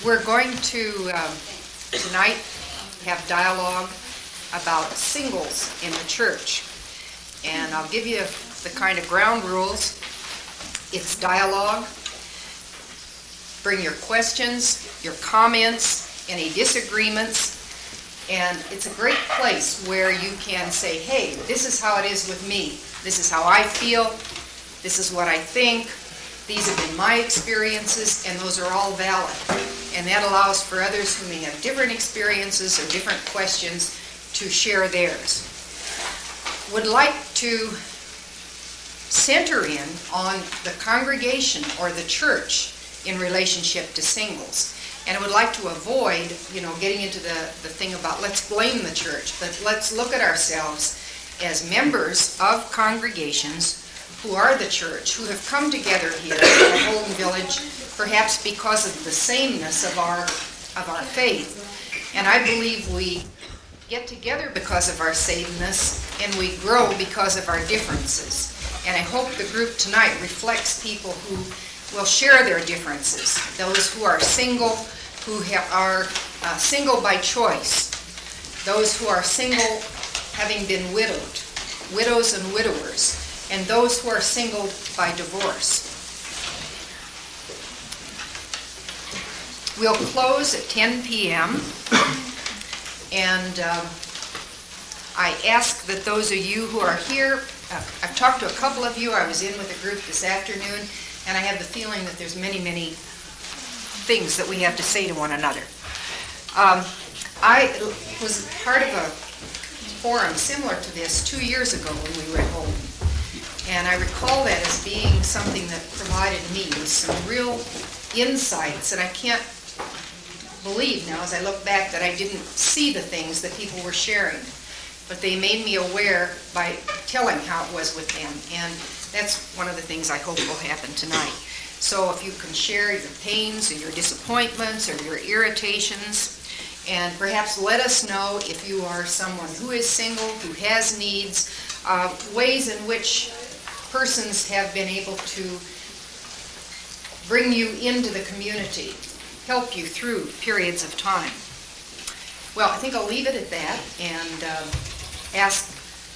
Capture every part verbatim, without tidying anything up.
We're going to um, tonight have dialogue about singles in the church. And I'll give you the kind of ground rules. It's dialogue. Bring your questions, your comments, any disagreements. And it's a great place where you can say, hey, this is how it is with me. This is how I feel. This is what I think. These have been my experiences, and those are all valid. And that allows for others who may have different experiences or different questions to share theirs. Would like to center in on the congregation or the church in relationship to singles. And I would like to avoid, you know, getting into the, the thing about let's blame the church, but let's look at ourselves as members of congregations who are the church, who have come together here at Holden Village, perhaps because of the sameness of our of our faith. And I believe we get together because of our sameness, and we grow because of our differences. And I hope the group tonight reflects people who will share their differences, those who are single, who ha- are uh, single by choice, those who are single having been widowed, widows and widowers, and those who are single by divorce. We'll close at ten p.m. and um, I ask that those of you who are here, uh, I've talked to a couple of you, I was in with a group this afternoon, and I have the feeling that there's many, many things that we have to say to one another. Um, I was part of a forum similar to this two years ago when we were at home. And I recall that as being something that provided me with some real insights. And I can't believe now, as I look back, that I didn't see the things that people were sharing. But they made me aware by telling how it was with them. And that's one of the things I hope will happen tonight. So if you can share your pains or your disappointments or your irritations, and perhaps let us know if you are someone who is single, who has needs, uh, ways in which persons have been able to bring you into the community, help you through periods of time. Well, I think I'll leave it at that and uh, ask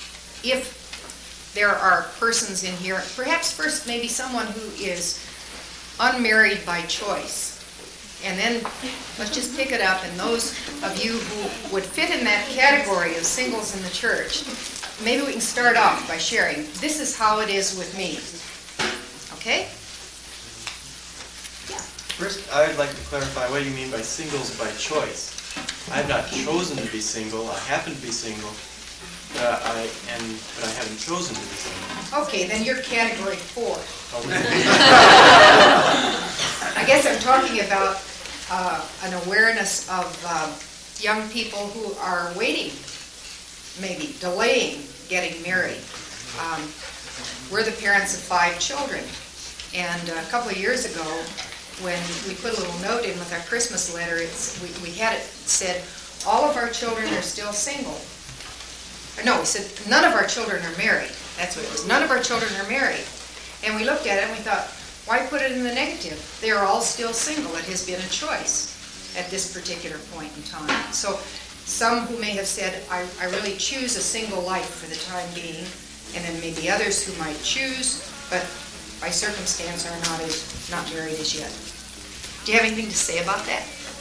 if there are persons in here, perhaps first maybe someone who is unmarried by choice. And then let's just pick it up, and those of you who would fit in that category of singles in the church, maybe we can start off by sharing, this is how it is with me. Okay? Yeah. First, I would like to clarify what you mean by singles by choice. I have not chosen to be single. I happen to be single, uh, I and but I haven't chosen to be single. Okay, then you're category four. Okay. I guess I'm talking about uh, an awareness of uh, young people who are waiting, maybe delaying getting married. Um, we're the parents of five children, and a couple of years ago, when we put a little note in with our Christmas letter, it's, we, we had it said, all of our children are still single. Or no, we said, none of our children are married. That's what it was. None of our children are married. And we looked at it and we thought, why put it in the negative? They are all still single. It has been a choice at this particular point in time. So some who may have said, I, I really choose a single life for the time being, and then maybe others who might choose, but by circumstance are not as not married as yet. Do you have anything to say about that?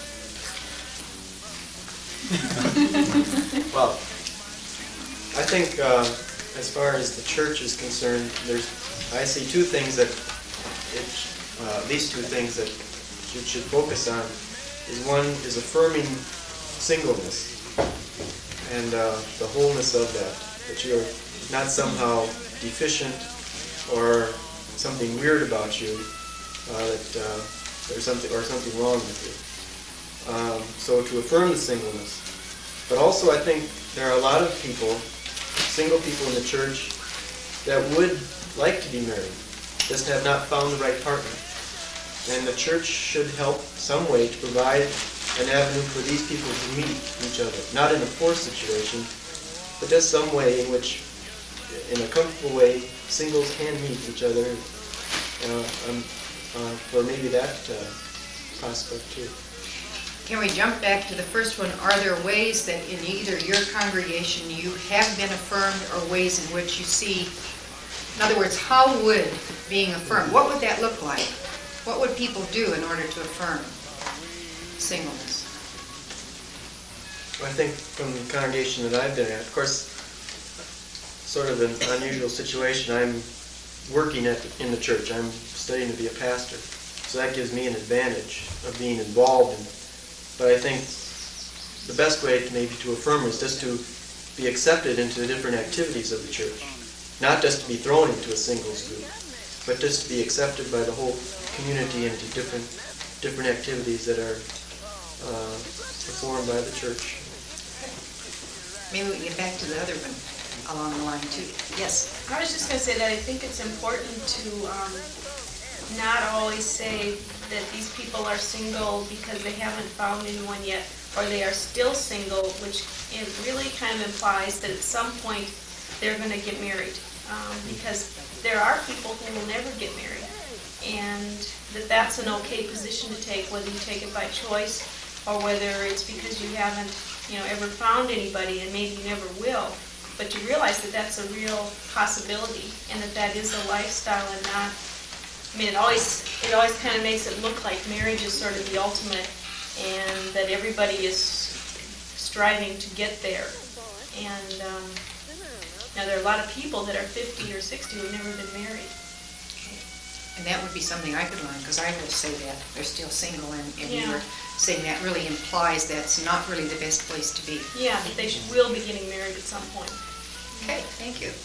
Well, I think uh, as far as the church is concerned, there's I see two things that it, uh, at least two things that you should focus on. Is one is affirming singleness and uh, the wholeness of that, that you're not somehow deficient or something weird about you, uh, that uh, there's something or something wrong with you. Um, so to affirm the singleness. But also I think there are a lot of people, single people in the church, that would like to be married, just have not found the right partner. And the church should help some way to provide an avenue for these people to meet each other. Not in a forced situation, but just some way in which, in a comfortable way, singles can meet each other uh, um, uh, for maybe that uh, prospect too. Can we jump back to the first one? Are there ways that in either your congregation you have been affirmed or ways in which you see, in other words, how would being affirmed, what would that look like? What would people do in order to affirm singleness? I think from the congregation that I've been at, of course, sort of an unusual situation. I'm working at in the church. I'm studying to be a pastor, so that gives me an advantage of being involved in. But I think the best way to maybe to affirm is just to be accepted into the different activities of the church, not just to be thrown into a singles group, but just to be accepted by the whole community into different different activities that are uh, performed by the church. Maybe we can get back to the other one along the line too. Yes? I was just going to say that I think it's important to um, not always say that these people are single because they haven't found anyone yet, or they are still single, which it really kind of implies that at some point they're going to get married. Um, because there are people who will never get married, and that that's an okay position to take, whether you take it by choice or whether it's because you haven't, you know, ever found anybody and maybe you never will. But to realize that that's a real possibility and that that is a lifestyle and not. I mean, it always it always kind of makes it look like marriage is sort of the ultimate, and that everybody is striving to get there. And um, now there are a lot of people that are fifty or sixty who've never been married. And that would be something I could learn, because I will say that. They're still single, and, and you Yeah. were saying that really implies that's not really the best place to be. Yeah, that they should, will be getting married at some point. Okay, thank you.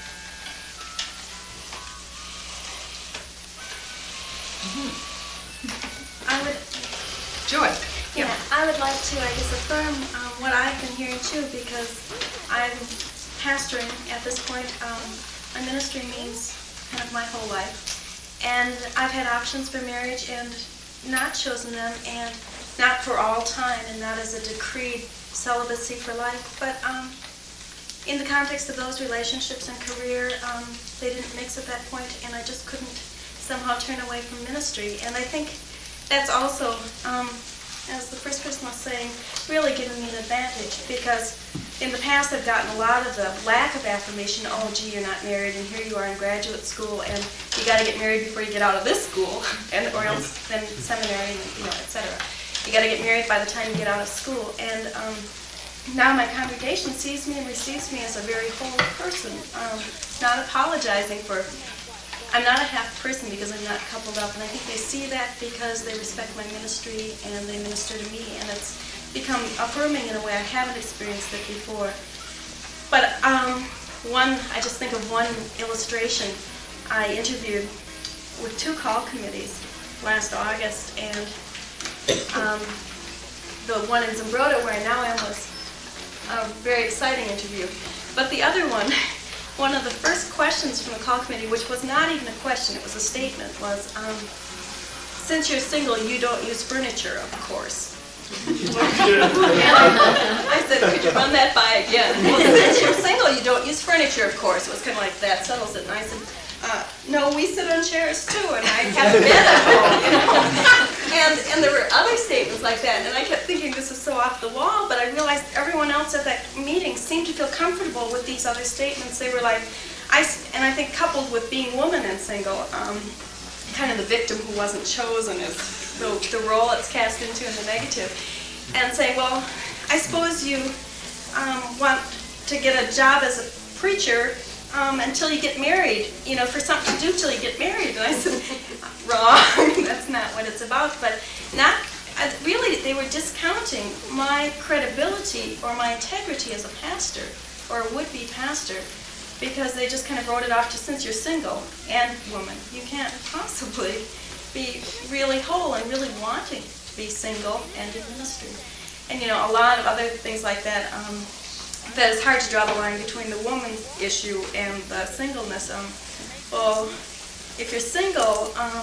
I would, Joy? yeah, I would like to, I guess, affirm um, what I've been hearing too, because I'm pastoring at this point. Um, my ministry means kind of my whole life. And I've had options for marriage and not chosen them, and not for all time, and not as a decreed celibacy for life. But um, in the context of those relationships and career, um, they didn't mix at that point, and I just couldn't somehow turn away from ministry. And I think that's also, um, as the first person was saying, really given me an advantage, because in the past I've gotten a lot of the lack of affirmation. Oh, gee, you're not married, and here you are in graduate school, and you got to get married before you get out of this school, and or else then seminary, and, you know, et cetera. You got to get married by the time you get out of school. And um, now my congregation sees me and receives me as a very whole person, um, not apologizing for. I'm not a half person because I'm not coupled up, and I think they see that because they respect my ministry and they minister to me, and it's become affirming in a way I haven't experienced it before. But um, one, I just think of one illustration. I interviewed with two call committees last August, and um, the one in Zumbrota, where I now am, was a very exciting interview. But the other one, one of the first questions from the call committee, which was not even a question, it was a statement, was, um, since you're single, you don't use furniture, of course. And I, I said, could you run that by again? Well, since you're single, you don't use furniture, of course. It was kind of like, that settles it. And I said, uh, no, we sit on chairs too, and I have a bed at home, you know. And, and there were other statements like that, and I kept thinking this is so off the wall, but I realized everyone else at that meeting seemed to feel comfortable with these other statements. They were like, I, and I think coupled with being woman and single, um, kind of the victim who wasn't chosen is the, the role it's cast into in the negative, and saying, well, I suppose you um, want to get a job as a preacher um, until you get married, you know, for something to do till you get married. And I said, wrong, that's not what it's about. But not, uh, really, they were discounting my credibility or my integrity as a pastor or a would-be pastor, because they just kind of wrote it off to, since you're single and woman, you can't possibly be really whole and really wanting to be single and in ministry. And, you know, a lot of other things like that, um, that it's hard to draw the line between the woman issue and the singleness. Um, well, if you're single um,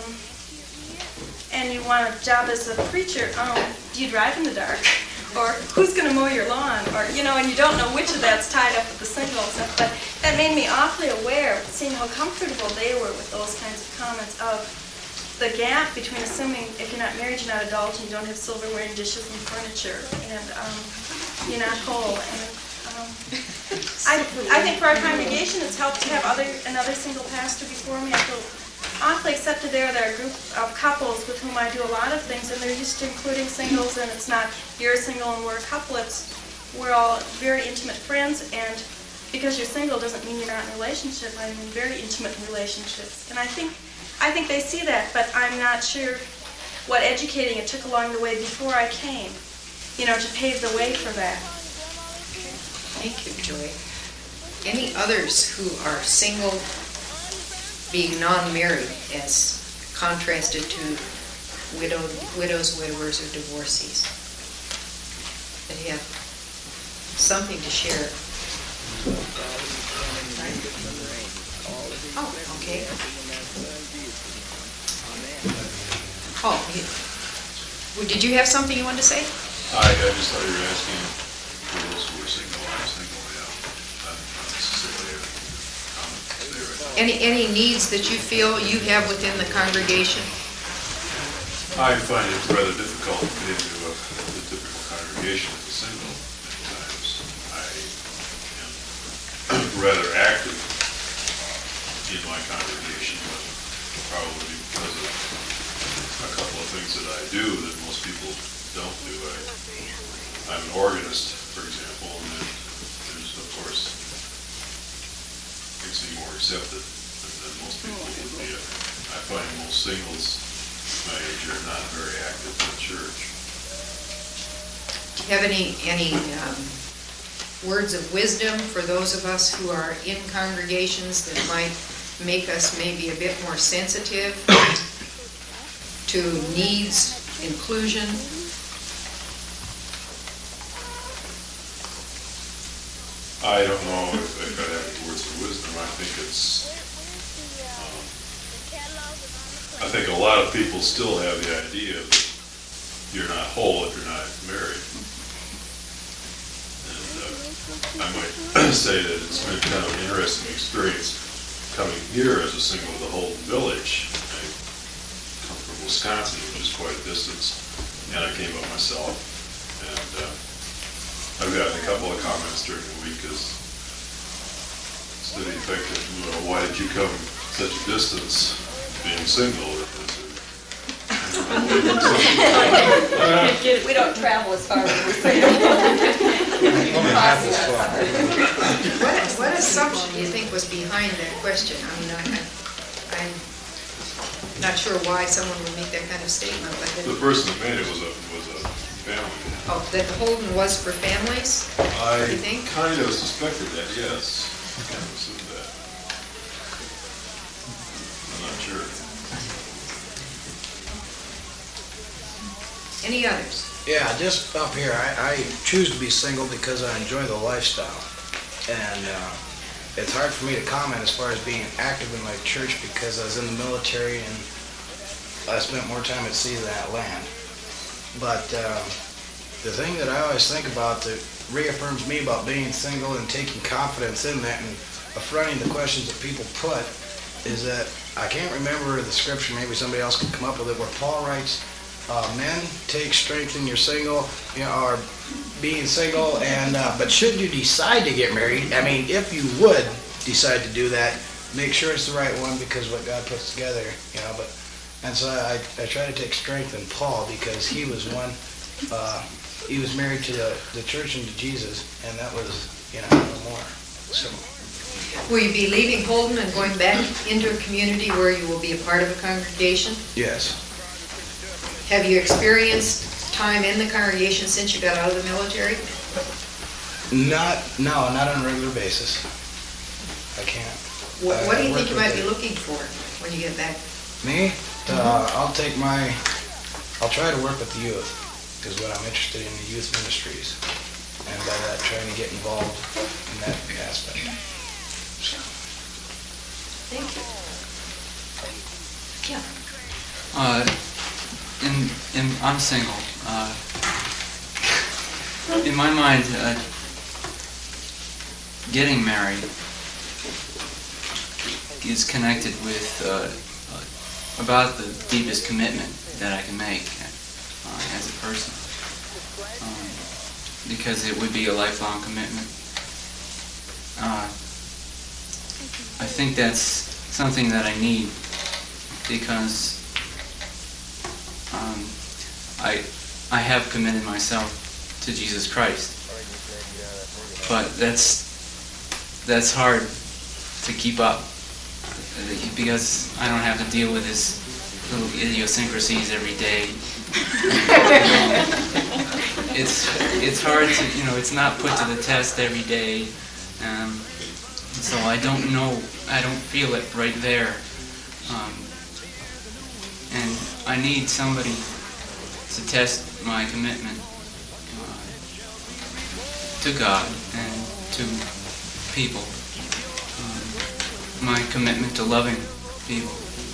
and you want a job as a preacher, um, do you drive in the dark? Or who's going to mow your lawn? Or, you know, and you don't know which of that's tied up with the single stuff. But that made me awfully aware, seeing how comfortable they were with those kinds of comments of, the gap between assuming if you're not married, you're not adult, and you don't have silverware and dishes and furniture, and um, you're not whole. And um, I, I think for our congregation, it's helped to have other another single pastor before me. I feel awfully accepted there. There are a group of couples with whom I do a lot of things, and they're used to including singles, and it's not you're single and we're a couple. It's we're all very intimate friends, and because you're single doesn't mean you're not in a relationship. I'm in very intimate relationships, and I think I think they see that, but I'm not sure what educating it took along the way before I came, you know, to pave the way for that. Thank you, Joy. Any others who are single, being non-married, as contrasted to widowed, widows, widowers, or divorcees, that have something to share? Oh, okay. Oh, you, well, did you have something you wanted to say? I, I just thought you were asking for those who are single. I'm single, yeah. Not not necessarily a comment there. Any, any needs that you feel you have within the congregation? I find it rather difficult to get into a, the typical congregation as a single. Many times I am rather active in my congregation, but probably because of a couple of things that I do that most people don't do. I, I'm an organist, for example, and then there's, of course, makes me more accepted than, than most people would be. I find most singles my age are not very active in the church. Do you have any, any um, words of wisdom for those of us who are in congregations that might make us maybe a bit more sensitive to needs, inclusion? I don't know if, if I have any words of wisdom. I think it's, um, I think a lot of people still have the idea that you're not whole if you're not married. And uh, I might say that it's been kind of an interesting experience coming here as a single to the Holden Village. I come from Wisconsin, which is quite a distance, and I came up myself. And uh, I've gotten a couple of comments during the week as to the effect of, well, why did you come such a distance being single? We don't travel as far as we say. What, what assumption do you think was behind that question? I mean, I, I'm not sure why someone would make that kind of statement, but The that, person that made it was a, was a family. oh, that Holden was for families? I You think? kind of suspected that, yes. I kind of assumed that. I'm not sure. Any others? Yeah, just up here, I, I choose to be single because I enjoy the lifestyle. And uh, it's hard for me to comment as far as being active in my church because I was in the military and I spent more time at sea than at land. But uh, the thing that I always think about that reaffirms me about being single and taking confidence in that and affronting the questions that people put is that I can't remember the scripture, maybe somebody else could come up with it, where Paul writes, Uh, men, take strength in your single, you know, or being single, and uh, but should you decide to get married, I mean, if you would decide to do that, make sure it's the right one because what God puts together, you know. But and so I, I try to take strength in Paul because he was one, uh, he was married to the, the church and to Jesus, and that was, you know, no more. So. Will you be leaving Holden and going back into a community where you will be a part of a congregation? Yes. Have you experienced time in the congregation since you got out of the military? Not, no, not on a regular basis. I can't. What, what do you I think you work might be with looking for when you get back? Me? Uh, I'll take my, I'll try to work with the youth, because what I'm interested in the youth ministries, and by that, trying to get involved in that aspect. Thank you. Yeah. Uh, in, in, I'm single. Uh, in my mind, uh, getting married is connected with uh, uh, about the deepest commitment that I can make uh, as a person, um, because it would be a lifelong commitment. Uh, I think that's something that I need, because um, I I have committed myself to Jesus Christ, but that's that's hard to keep up, because I don't have to deal with his little idiosyncrasies every day. it's it's hard to, you know, it's not put to the test every day, um, so I don't know, I don't feel it right there, um, and I need somebody to test my commitment uh, to God and to people, um, my commitment to loving people,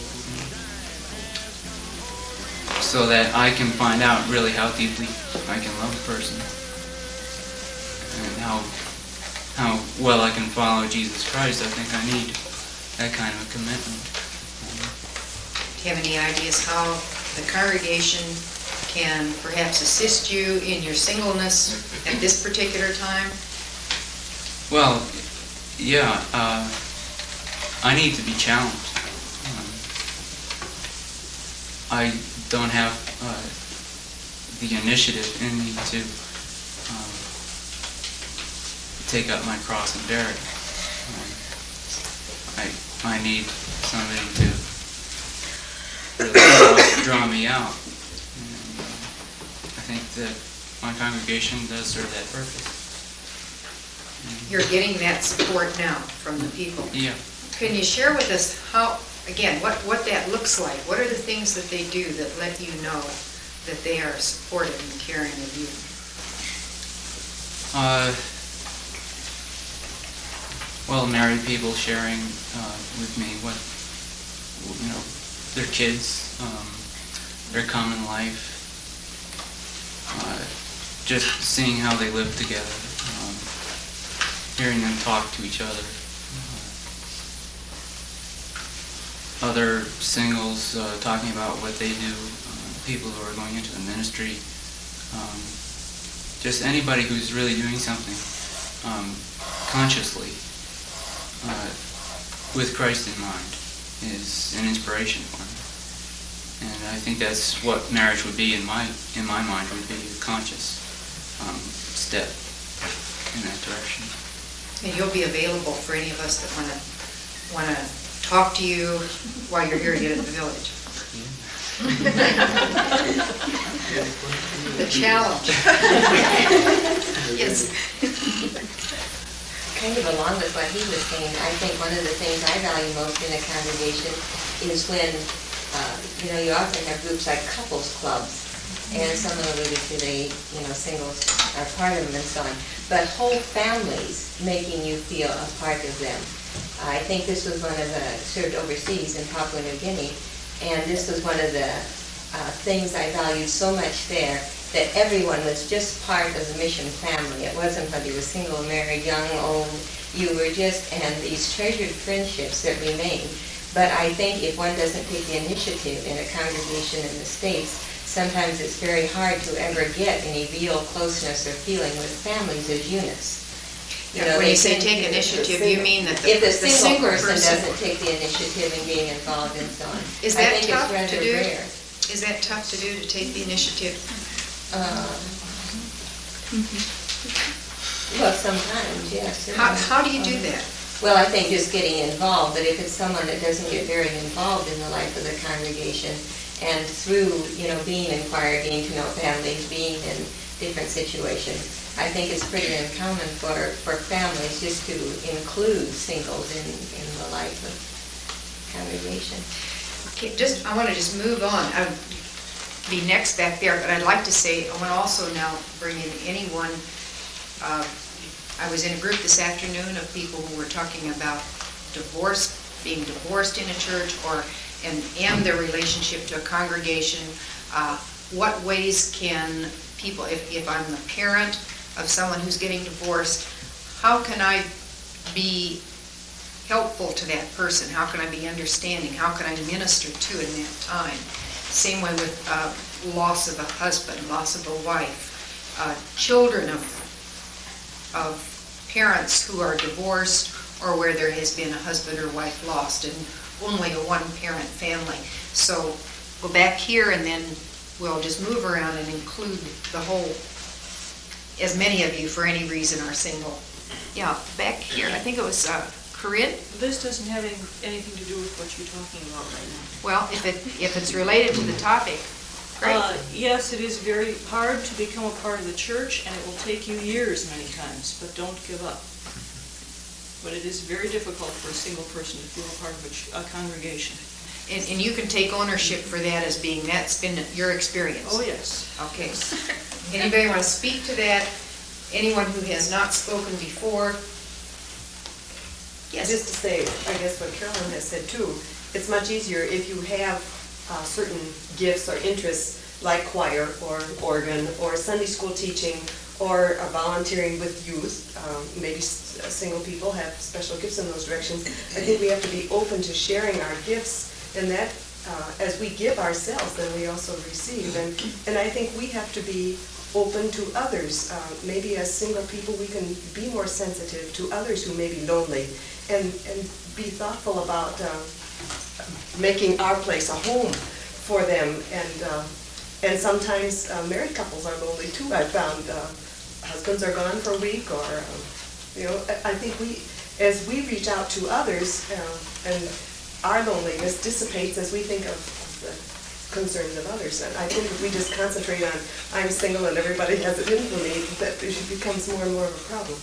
so that I can find out really how deeply I can love a person, and how how well I can follow Jesus Christ. I think I need that kind of a commitment. Do you have any ideas how the congregation can perhaps assist you in your singleness at this particular time? Well, yeah, uh, I need to be challenged. Um, I don't have uh, the initiative in me to um, take up my cross and bear it. Um, I I need somebody to really draw, draw me out. And, uh, I think that my congregation does serve that purpose. And, You're getting that support now from the people. yeah. Can you share with us how, again, what, what that looks like? What are the things that they do that let you know that they are supportive and caring of you? Uh, well, married people sharing uh, with me what, you know, their kids, um, their common life, uh, just seeing how they live together, um, hearing them talk to each other. Uh, other singles uh, talking about what they do, uh, people who are going into the ministry, um, just anybody who's really doing something um, consciously uh, with Christ in mind is an inspiration for me. And I think that's what marriage would be in my in my mind, would be a conscious um, step in that direction. And you'll be available for any of us that want to want to talk to you while you're here yet at the village. The challenge is Kind of along with what he was saying, I think one of the things I value most in a congregation is when, uh, you know, you often have groups like couples clubs, and someone alluded to the, you know, singles are part of them and so on, but whole families making you feel a part of them. I think this was one of the, served overseas in Papua New Guinea, and this was one of the uh, things I valued so much there, that everyone was just part of the mission family. It wasn't whether you were single, married, young, old, you were just, and these treasured friendships that remain. But I think if one doesn't take the initiative in a congregation in the States, sometimes it's very hard to ever get any real closeness or feeling with families as units. You know, when you say take initiative, you mean that the, if the, the single, single person, person doesn't take the initiative in being involved and so on. Is I that think tough it's rather to do? rare. Is that tough to do, to take the initiative? Uh, well, sometimes, yes. How, how do you do that? Well, I think just getting involved, but if it's someone that doesn't get very involved in the life of the congregation, and through, you know, being in choir, getting to know families, being in different situations, I think it's pretty uncommon for, for families just to include singles in, in the life of congregation. Okay, just, I want to just move on. I'd be next back there, but I'd like to say, I want to also now bring in anyone. Uh, I was in a group this afternoon of people who were talking about divorce, being divorced in a church, or and, and their relationship to a congregation. Uh, what ways can people, if, if I'm the parent of someone who's getting divorced, how can I be helpful to that person? How can I be understanding? How can I minister to in that time? Same way with uh, loss of a husband, loss of a wife, uh, children of, of parents who are divorced, or where there has been a husband or wife lost and only a one-parent family. So go back here and then we'll just move around and include the whole, as many of you for any reason are single. Yeah, back here, I think it was uh, Corinne? This doesn't have any, anything to do with what you're talking about right now. Well, if it, if it's related to the topic, great. Uh, yes, it is very hard to become a part of the church, and it will take you years many times, but don't give up. But it is very difficult for a single person to feel a part of a, ch- a congregation. And, and you can take ownership for that as being, that's been your experience. Oh, yes. Okay. Anybody want to speak to that? Anyone who has not spoken before? Yes. Just to say, I guess what Carolyn has said too, it's much easier if you have uh, certain gifts or interests like choir or organ or Sunday school teaching or uh, volunteering with youth. Um, maybe s- single people have special gifts in those directions. I think we have to be open to sharing our gifts, and that uh, as we give ourselves, then we also receive. And, and I think we have to be open to others. Uh, maybe as single people we can be more sensitive to others who may be lonely, and, and be thoughtful about uh, making our place a home for them. And uh, and sometimes uh, married couples are lonely too. I've found uh, husbands are gone for a week, or uh, you know, I I think we, as we reach out to others, uh, and our loneliness dissipates as we think of the concerns of others. And I think if we just concentrate on I'm single and everybody has it in for me, that it becomes more and more of a problem.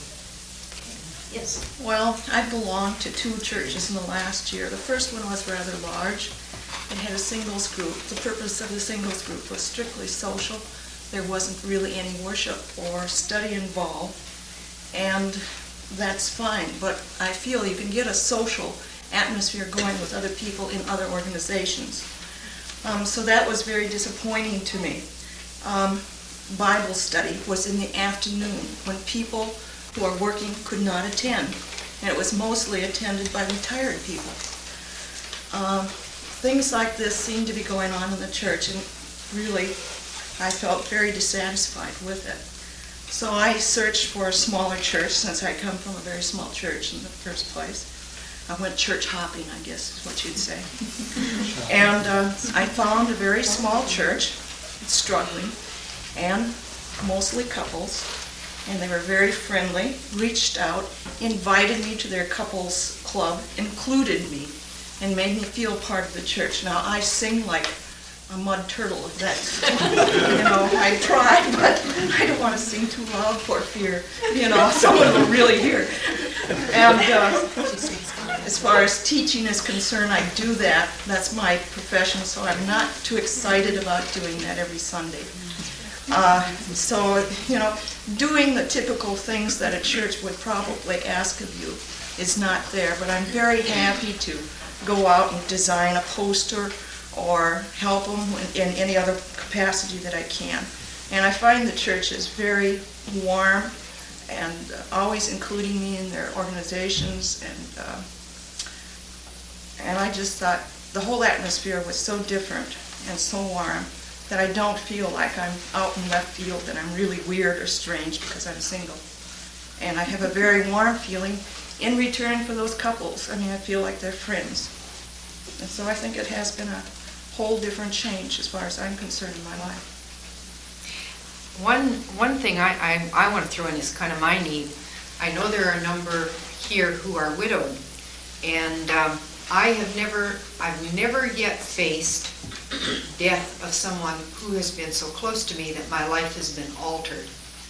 Yes. Well, I belonged to two churches in the last year. The first one was rather large. It had a singles group. The purpose of the singles group was strictly social. There wasn't really any worship or study involved, and that's fine. But I feel you can get a social atmosphere going with other people in other organizations. Um, so that was very disappointing to me. Um, Bible study was in the afternoon when people who are working could not attend, and it was mostly attended by retired people. Um, things like this seem to be going on in the church, and really I felt very dissatisfied with it. So I searched for a smaller church, since I come from a very small church in the first place. I went church hopping, I guess is what you'd say. And uh, I found a very small church, struggling, and mostly couples, and they were very friendly, reached out, invited me to their couples club, included me, and made me feel part of the church. Now, I sing like a mud turtle, if that's, you know, I try, but I don't want to sing too loud for fear, you know, someone will really hear. And uh, as far as teaching is concerned, I do that. That's my profession, so I'm not too excited about doing that every Sunday. Uh, so, you know, doing the typical things that a church would probably ask of you is not there, but I'm very happy to go out and design a poster or help them in, in any other capacity that I can. And I find the church is very warm and uh, always including me in their organizations, and uh, and I just thought the whole atmosphere was so different and so warm that I don't feel like I'm out in left field, that I'm really weird or strange because I'm single. And I have a very warm feeling in return for those couples. I mean, I feel like they're friends. And so I think it has been a whole different change as far as I'm concerned in my life. One one thing I, I, I want to throw in is kind of my need. I know there are a number here who are widowed, and um, I have never, I've never yet faced death of someone who has been so close to me that my life has been altered.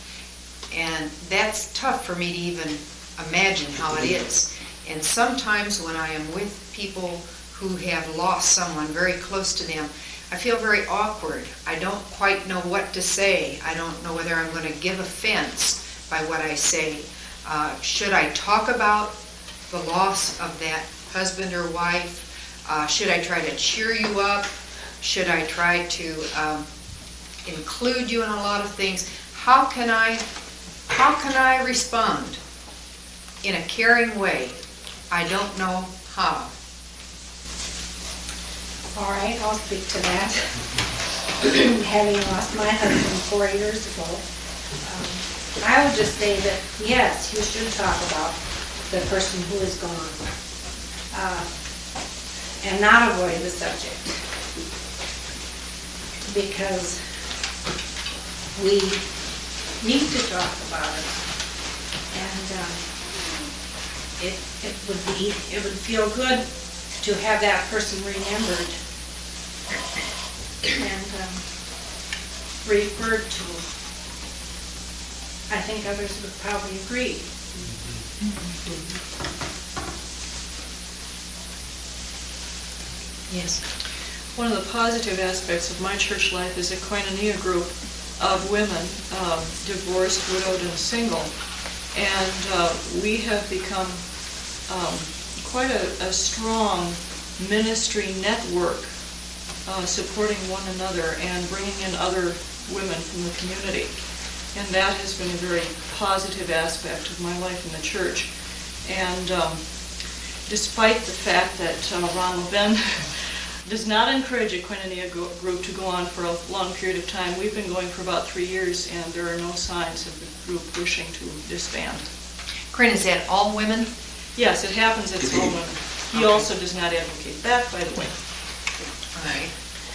And that's tough for me to even imagine how it is. And sometimes when I am with people who have lost someone very close to them, I feel very awkward. I don't quite know what to say. I don't know whether I'm going to give offense by what I say. Uh, should I talk about the loss of that husband or wife? Uh, should I try to cheer you up? Should I try to um, include you in a lot of things? How can I, how can I respond in a caring way I don't know how. All right, I'll speak to that. Having lost my husband four years ago, um, I would just say that, yes, you should talk about the person who is gone, uh, and not avoid the subject. Because we need to talk about it. And um, it, it would be, it would feel good to have that person remembered and um, referred to. I think others would probably agree. Yes. One of the positive aspects of my church life is a koinonia group of women, um, divorced, widowed, and single. And uh, we have become um, quite a, a strong ministry network, uh, supporting one another and bringing in other women from the community. And that has been a very positive aspect of my life in the church. And um, despite the fact that uh, Ron Levin does not encourage a koinonia go- group to go on for a long period of time, we've been going for about three years, and there are no signs of the group wishing to disband. Corinne, is that all women? Yes, it happens at all women. He Okay. also does not advocate that, by the way. All right.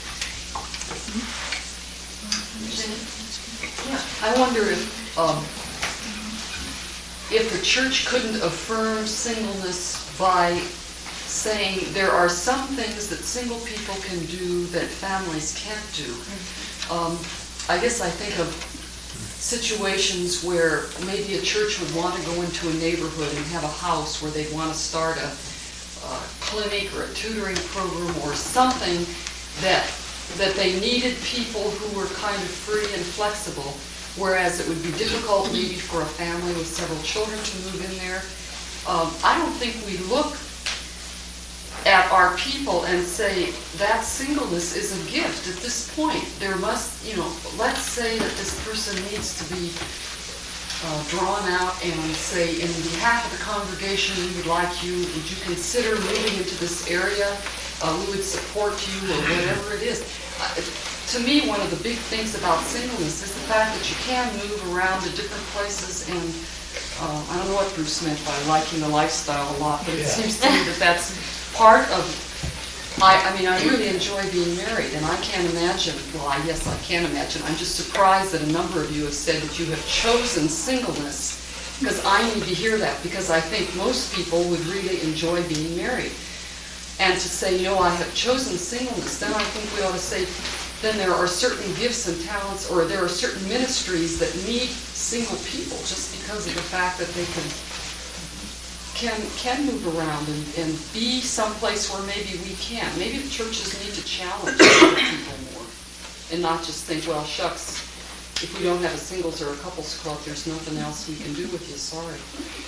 I wonder if, um, if the church couldn't affirm singleness by saying there are some things that single people can do that families can't do. Um, I guess I think of situations where maybe a church would want to go into a neighborhood and have a house where they'd want to start a, a clinic or a tutoring program or something that that they needed people who were kind of free and flexible, whereas it would be difficult maybe for a family with several children to move in there. Um, I don't think we look at our people and say that singleness is a gift at this point. There must, you know, let's say that this person needs to be uh, drawn out and say, in behalf of the congregation, we would like you, would you consider moving into this area? Uh, we would support you, or whatever it is. Uh, to me, one of the big things about singleness is the fact that you can move around to different places, and uh, I don't know what Bruce meant by liking the lifestyle a lot, but it Yeah. seems to me that that's part of, I, I mean, I really enjoy being married, and I can't imagine, well, I, yes, I can imagine, I'm just surprised that a number of you have said that you have chosen singleness, because I need to hear that, because I think most people would really enjoy being married. And to say, no, I have chosen singleness, then I think we ought to say, then there are certain gifts and talents, or there are certain ministries that need single people, just because of the fact that they can can can move around and, and be someplace where maybe we can't. Maybe the churches need to challenge other people more, and not just think, well, shucks, if we don't have a singles or a couples club, there's nothing else we can do with you, sorry.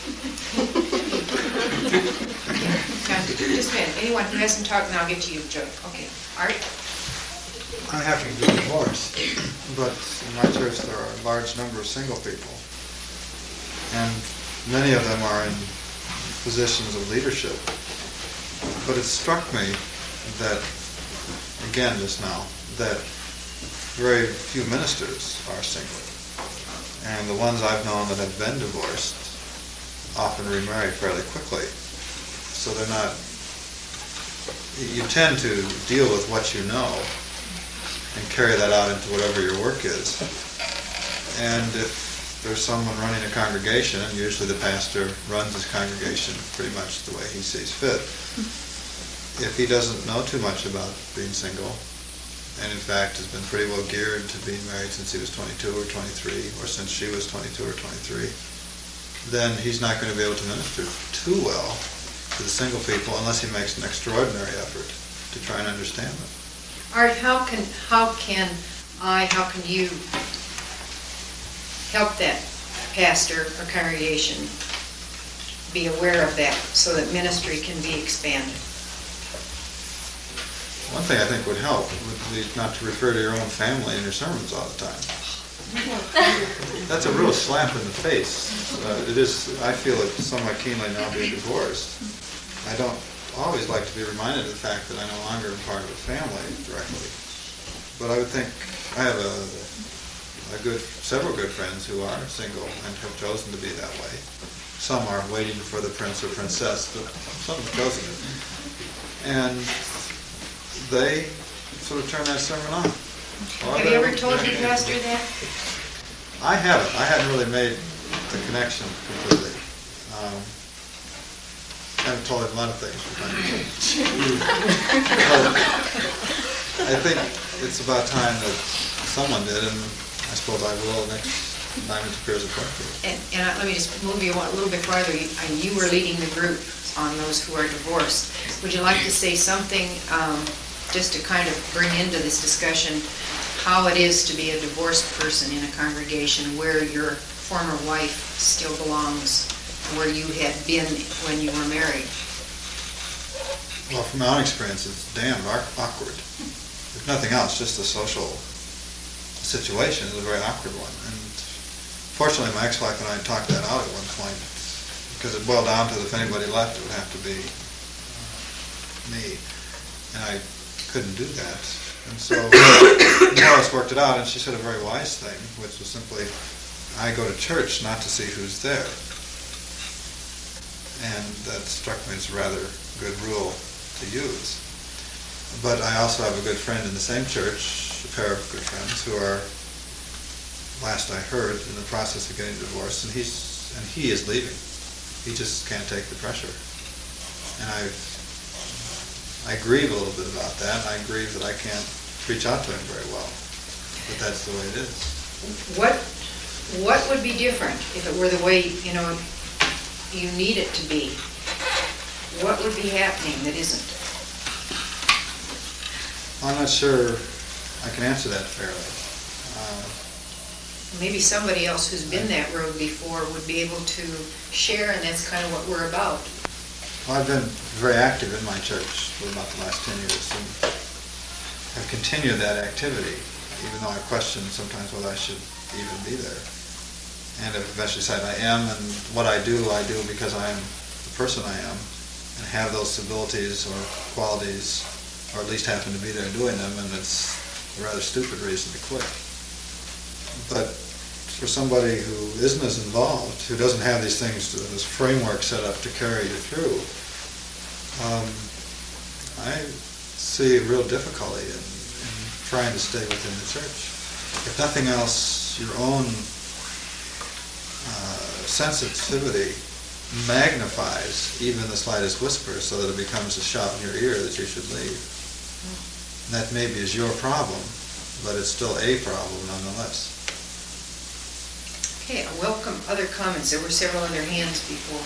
Now, just a minute, anyone who hasn't talked, now I'll get to you, Joe. Okay, Art? I'm happy to be divorced, but in my church there are a large number of single people. And many of them are in positions of leadership. But it struck me that, again just now, that very few ministers are single. And the ones I've known that have been divorced often remarry fairly quickly. So they're not, you tend to deal with what you know and carry that out into whatever your work is. And if there's someone running a congregation, and usually the pastor runs his congregation pretty much the way he sees fit, if he doesn't know too much about being single, and in fact has been pretty well geared to being married since he was twenty-two or twenty-three, or since she was twenty-two or twenty-three, then he's not going to be able to minister too well to the single people unless he makes an extraordinary effort to try and understand them. Art, how can, how can I, how can you help that pastor or congregation be aware of that so that ministry can be expanded? One thing I think would help would be not to refer to your own family in your sermons all the time. That's a real slap in the face. Uh, it is, I feel it somewhat keenly now being divorced. I don't always like to be reminded of the fact that I no longer am part of a family directly. But I would think I have a, a good, several good friends who are single and have chosen to be that way. Some are waiting for the prince or princess, but some have chosen it. And they sort of turn that sermon on. Have you ever told your pastor that? I haven't. I hadn't really made the connection completely. Um, I haven't told him a lot of things. But I think it's about time that someone did, and I suppose I will next time it appears appropriate. And, and I- let me just move you a little bit farther. You, I- you were leading the group on those who are divorced. Would you like to say something, um, just to kind of bring into this discussion how it is to be a divorced person in a congregation where your former wife still belongs, where you had been when you were married? Well, from my own experience, it's damn awkward. If nothing else, just the social situation is a very awkward one. And fortunately, my ex-wife and I talked that out at one point, because it boiled down to if anybody left, it would have to be uh, me. And I couldn't do that. And so Morris worked it out, and she said a very wise thing, which was simply, I go to church not to see who's there. And that struck me as a rather good rule to use. But I also have a good friend in the same church, a pair of good friends, who are, last I heard, in the process of getting divorced, and he's and he is leaving. He just can't take the pressure. And I I grieve a little bit about that, and I grieve that I can't reach out to him very well. But that's the way it is. What, what would be different if it were the way, you know, you need it to be? What would be happening that isn't? I'm not sure I can answer that fairly. Uh, Maybe somebody else who's been that road before would be able to share, and that's kind of what we're about. Well, I've been very active in my church for about the last ten years, and have continued that activity, even though I question sometimes whether I should even be there. And have eventually said I am, and what I do, I do because I am the person I am, and have those abilities or qualities, or at least happen to be there doing them, and it's a rather stupid reason to quit. But for somebody who isn't as involved, who doesn't have these things, to, this framework set up to carry you through, um, I see a real difficulty in, in trying to stay within the church. If nothing else, your own uh, sensitivity magnifies even the slightest whisper so that it becomes a shout in your ear that you should leave. And that maybe is your problem, but it's still a problem nonetheless. Okay, I welcome other comments. There were several other hands before.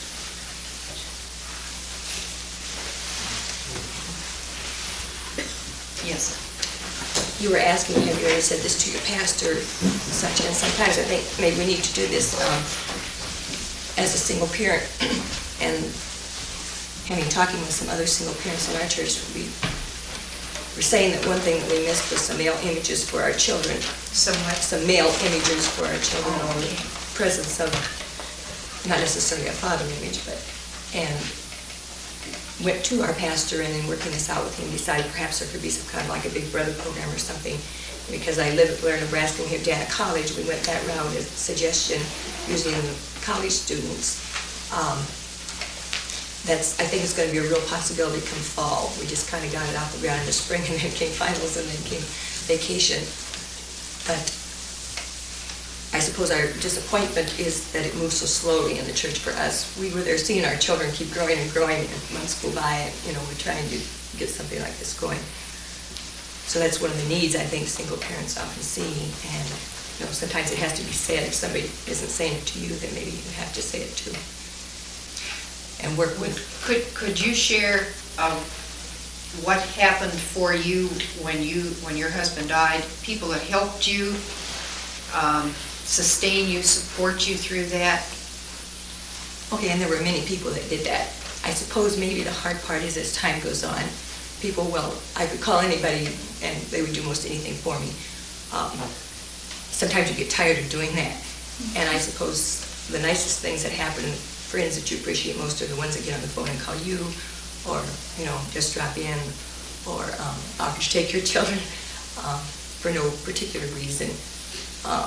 Yes. You were asking, have you ever said this to your pastor, such, and sometimes I think maybe we need to do this um, as a single parent. And having talking with some other single parents in our church, we were saying that one thing that we missed was some male images for our children. Some what? Some male images for our children, or the presence of, not necessarily a father image, but, and went to our pastor, and in working this out with him, decided perhaps there could be some kind of like a Big Brother program or something. Because I live at Blair, Nebraska, and we have Dana College, we went that route as a suggestion using college students. Um, That's, I think it's going to be a real possibility come fall. We just kind of got it out the ground in the spring, and then came finals, and then came vacation. But I suppose our disappointment is that it moves so slowly in the church for us. We were there seeing our children keep growing and growing, and months go by, and, you know, we're trying to get something like this going. So that's one of the needs I think single parents often see, and, you know, sometimes it has to be said. If somebody isn't saying it to you, then maybe you have to say it too. And work with. Could could you share um, what happened for you when you when your husband died? People that helped you, um, sustain you, support you through that. Okay, and there were many people that did that. I suppose maybe the hard part is as time goes on, people, well, I could call anybody and they would do most anything for me. Um, sometimes you get tired of doing that. And I suppose the nicest things that happen friends that you appreciate most are the ones that get on the phone and call you, or, you know, just drop in, or um, offer to take your children um, for no particular reason. Um,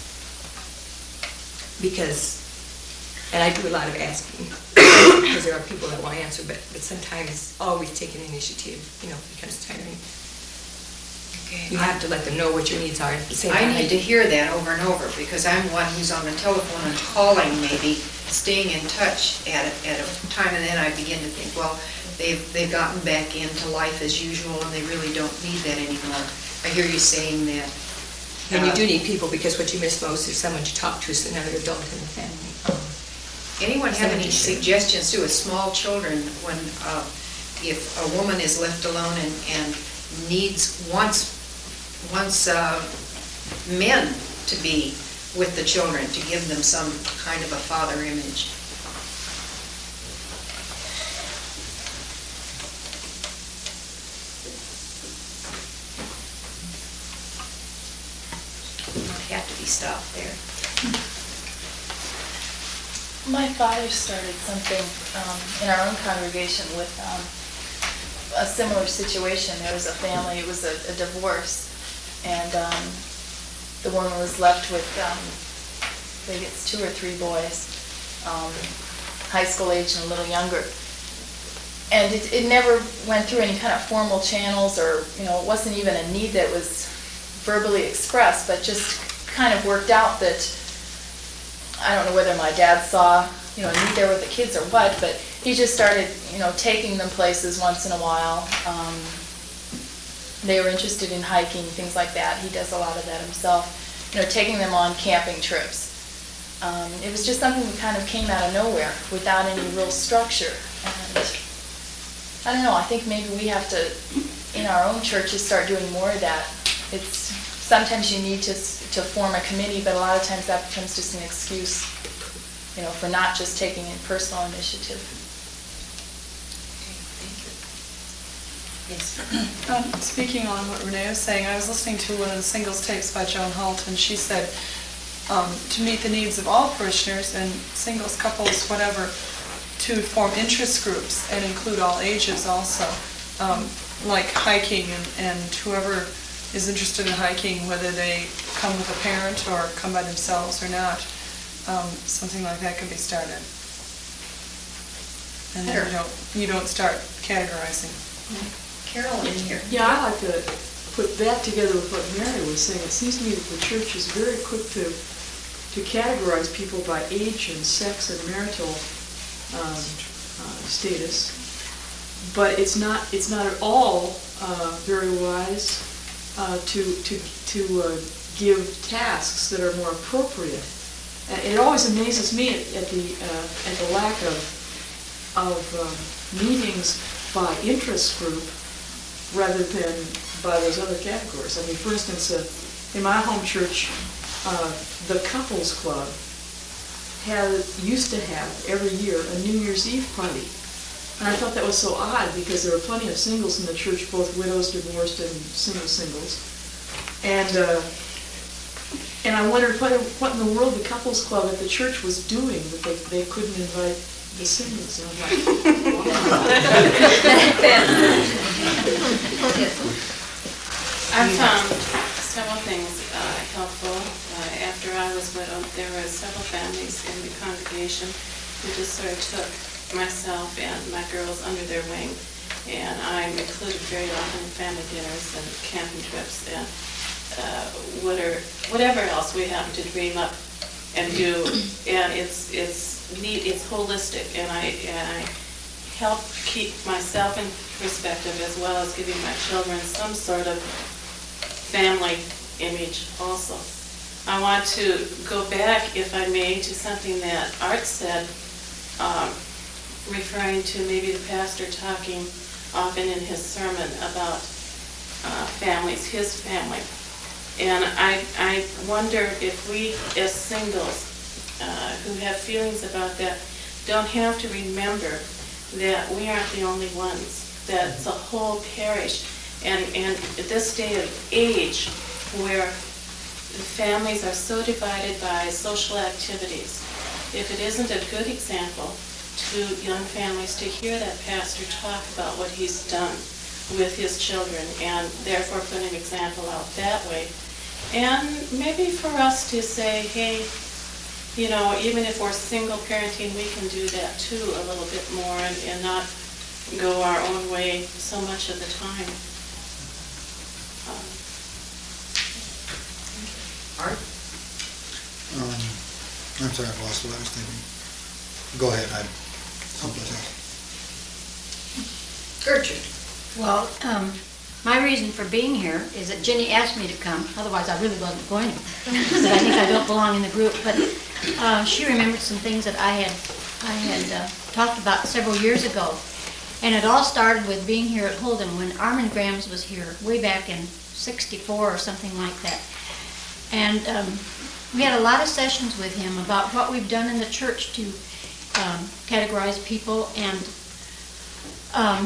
because, and I do a lot of asking, because there are people that want to answer, but, but sometimes always taking initiative, you know, becomes tiring. You have to let them know what your needs are at the same I time. need to hear that over and over, because I'm one who's on the telephone and calling, maybe, staying in touch at a, at a time, and then I begin to think, well, they've, they've gotten back into life as usual, and they really don't need that anymore. I hear you saying that. And you uh, do need people, because what you miss most is someone to talk to, is another adult in the family. Um, Anyone have any Someone to share. suggestions too, with small children, when, uh, if a woman is left alone and, and needs, wants, wants uh, men to be with the children, to give them some kind of a father image? Might have to be stopped there. My father started something um, in our own congregation with um, a similar situation. There was a family, it was a, a divorce, and um, the woman was left with, um, I think it's two or three boys, um, high school age and a little younger. And it, it never went through any kind of formal channels, or, you know, it wasn't even a need that was verbally expressed, but just kind of worked out that, I don't know whether my dad saw, you know, a need there with the kids or what, but he just started, you know, taking them places once in a while. Um, they were interested in hiking, things like that. He does a lot of that himself. You know, taking them on camping trips. Um, it was just something that kind of came out of nowhere without any real structure. And I don't know, I think maybe we have to, in our own churches, start doing more of that. It's sometimes you need to to form a committee, but a lot of times that becomes just an excuse, you know, for not just taking a personal initiative. Yes. Um, speaking on what Renee was saying, I was listening to one of the singles tapes by Joan Holt, and she said um, to meet the needs of all parishioners, and singles, couples, whatever, to form interest groups and include all ages also, um, like hiking, and, and whoever is interested in hiking, whether they come with a parent or come by themselves or not, um, something like that can be started. And then you don't, you don't start categorizing. Carol in here. Yeah, I like to put that together with what Mary was saying. It seems to me that the church is very quick to to categorize people by age and sex and marital um, uh, status, but it's not it's not at all uh, very wise uh, to to to uh, give tasks that are more appropriate. And it always amazes me at, at the uh, at the lack of of um, meetings by interest group rather than by those other categories. I mean, for instance, uh, in my home church, uh, the couples club had used to have every year a New Year's Eve party, and I thought that was so odd because there were plenty of singles in the church, both widows, divorced, and single singles, and uh, and I wondered what what in the world the couples club at the church was doing that they they couldn't invite the singles. And I'm like, I found several things uh, helpful. Uh, after I was widowed, there were several families in the congregation who just sort of took myself and my girls under their wing, and I'm included very often in family dinners and camping trips and uh, whatever, whatever else we happen to dream up and do, and it's it's neat, it's holistic, and I and I help keep myself in perspective as well as giving my children some sort of family image also. I want to go back, if I may, to something that Art said, um, referring to maybe the pastor talking often in his sermon about uh, families, his family. And I, I wonder if we as singles uh, who have feelings about that don't have to remember that we aren't the only ones, that it's a whole parish. And, and at this day of age where the families are so divided by social activities if it isn't a good example to young families to hear that pastor talk about what he's done with his children, and therefore put an example out that way. And maybe for us to say, hey, you know, even if we're single parenting, we can do that too a little bit more, and, and not go our own way so much of the time. Um, Art? Um, I'm sorry, I've lost what I was thinking. Go ahead, I, someplace else. Gertrude. Well, um, my reason for being here is that Jenny asked me to come, otherwise I really wasn't going to. But I think I don't belong in the group, but uh, she remembered some things that I had, I had uh, talked about several years ago. And it all started with being here at Holden when Armin Grams was here way back in sixty-four or something like that. And um, we had a lot of sessions with him about what we've done in the church to um, categorize people. And um,